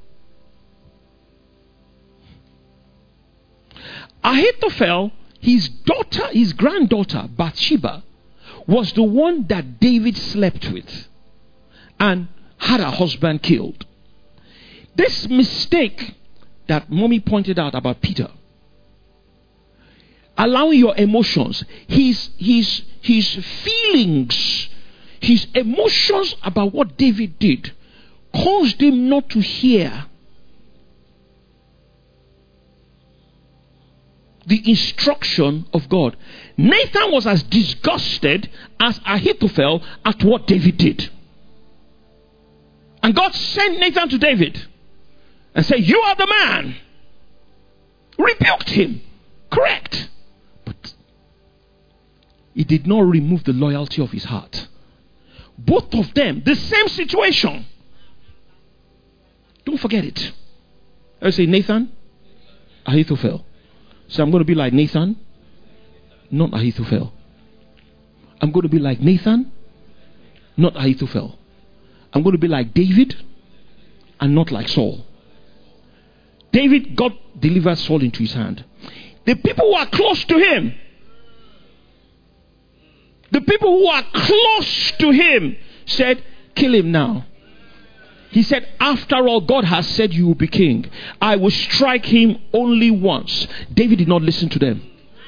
Ahithophel, his daughter, his granddaughter, Bathsheba, was the one that David slept with and had her husband killed. This mistake that mommy pointed out about Peter, allowing your emotions, his, his, his feelings, his emotions about what David did, caused him not to hear the instruction of God. Nathan was as disgusted as Ahithophel at what David did. And God sent Nathan to David and said, "You are the man." Rebuked him. Correct. But it did not remove the loyalty of his heart. Both of them, the same situation. Don't forget it. I say, Nathan, Ahithophel. So I'm going to be like Nathan, not Ahithophel. I'm going to be like Nathan, not Ahithophel. I'm going to be like David and not like Saul. David, God delivered Saul into his hand. The people who are close to him, the people who are close to him said, "Kill him now." He said, "After all, God has said you will be king. I will strike him only once." David did not listen to them.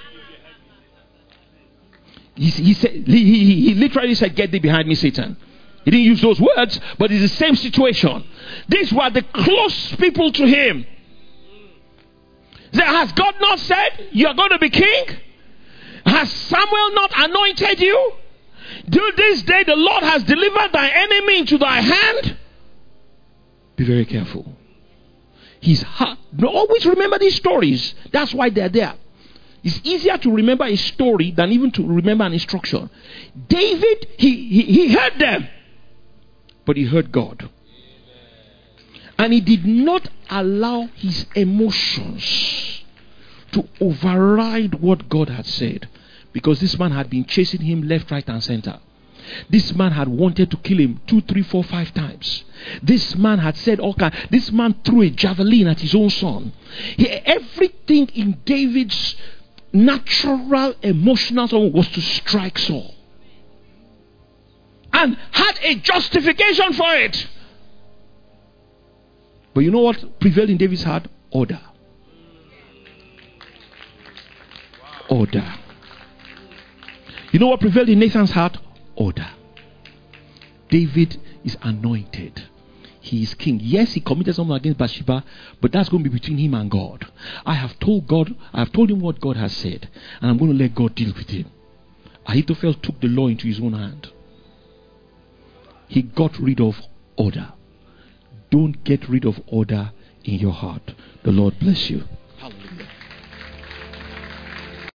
He, he said, he, he, he literally said, "Get thee behind me, Satan." He didn't use those words, but it's the same situation. These were the close people to him. He said, "Has God not said you are going to be king? Has Samuel not anointed you? Do this day the Lord has delivered thy enemy into thy hand." Be very careful. His heart. Always remember these stories. That's why they're there. It's easier to remember a story than even to remember an instruction. David, he, he, he heard them, but he heard God. And he did not allow his emotions to override what God had said. Because this man had been chasing him left, right, and center. This man had wanted to kill him two, three, four, five times. This man had said, okay, this man threw a javelin at his own son. He, everything in David's natural, emotional soul was to strike Saul. And had a justification for it. But you know what prevailed in David's heart? Order. Order. You know what prevailed in Nathan's heart? Order. David is anointed. He is king. Yes, he committed something against Bathsheba, but that's going to be between him and God. I have told God, I have told him what God has said, and I'm going to let God deal with him. Ahithophel took the law into his own hand. He got rid of order. Don't get rid of order in your heart. The Lord bless you.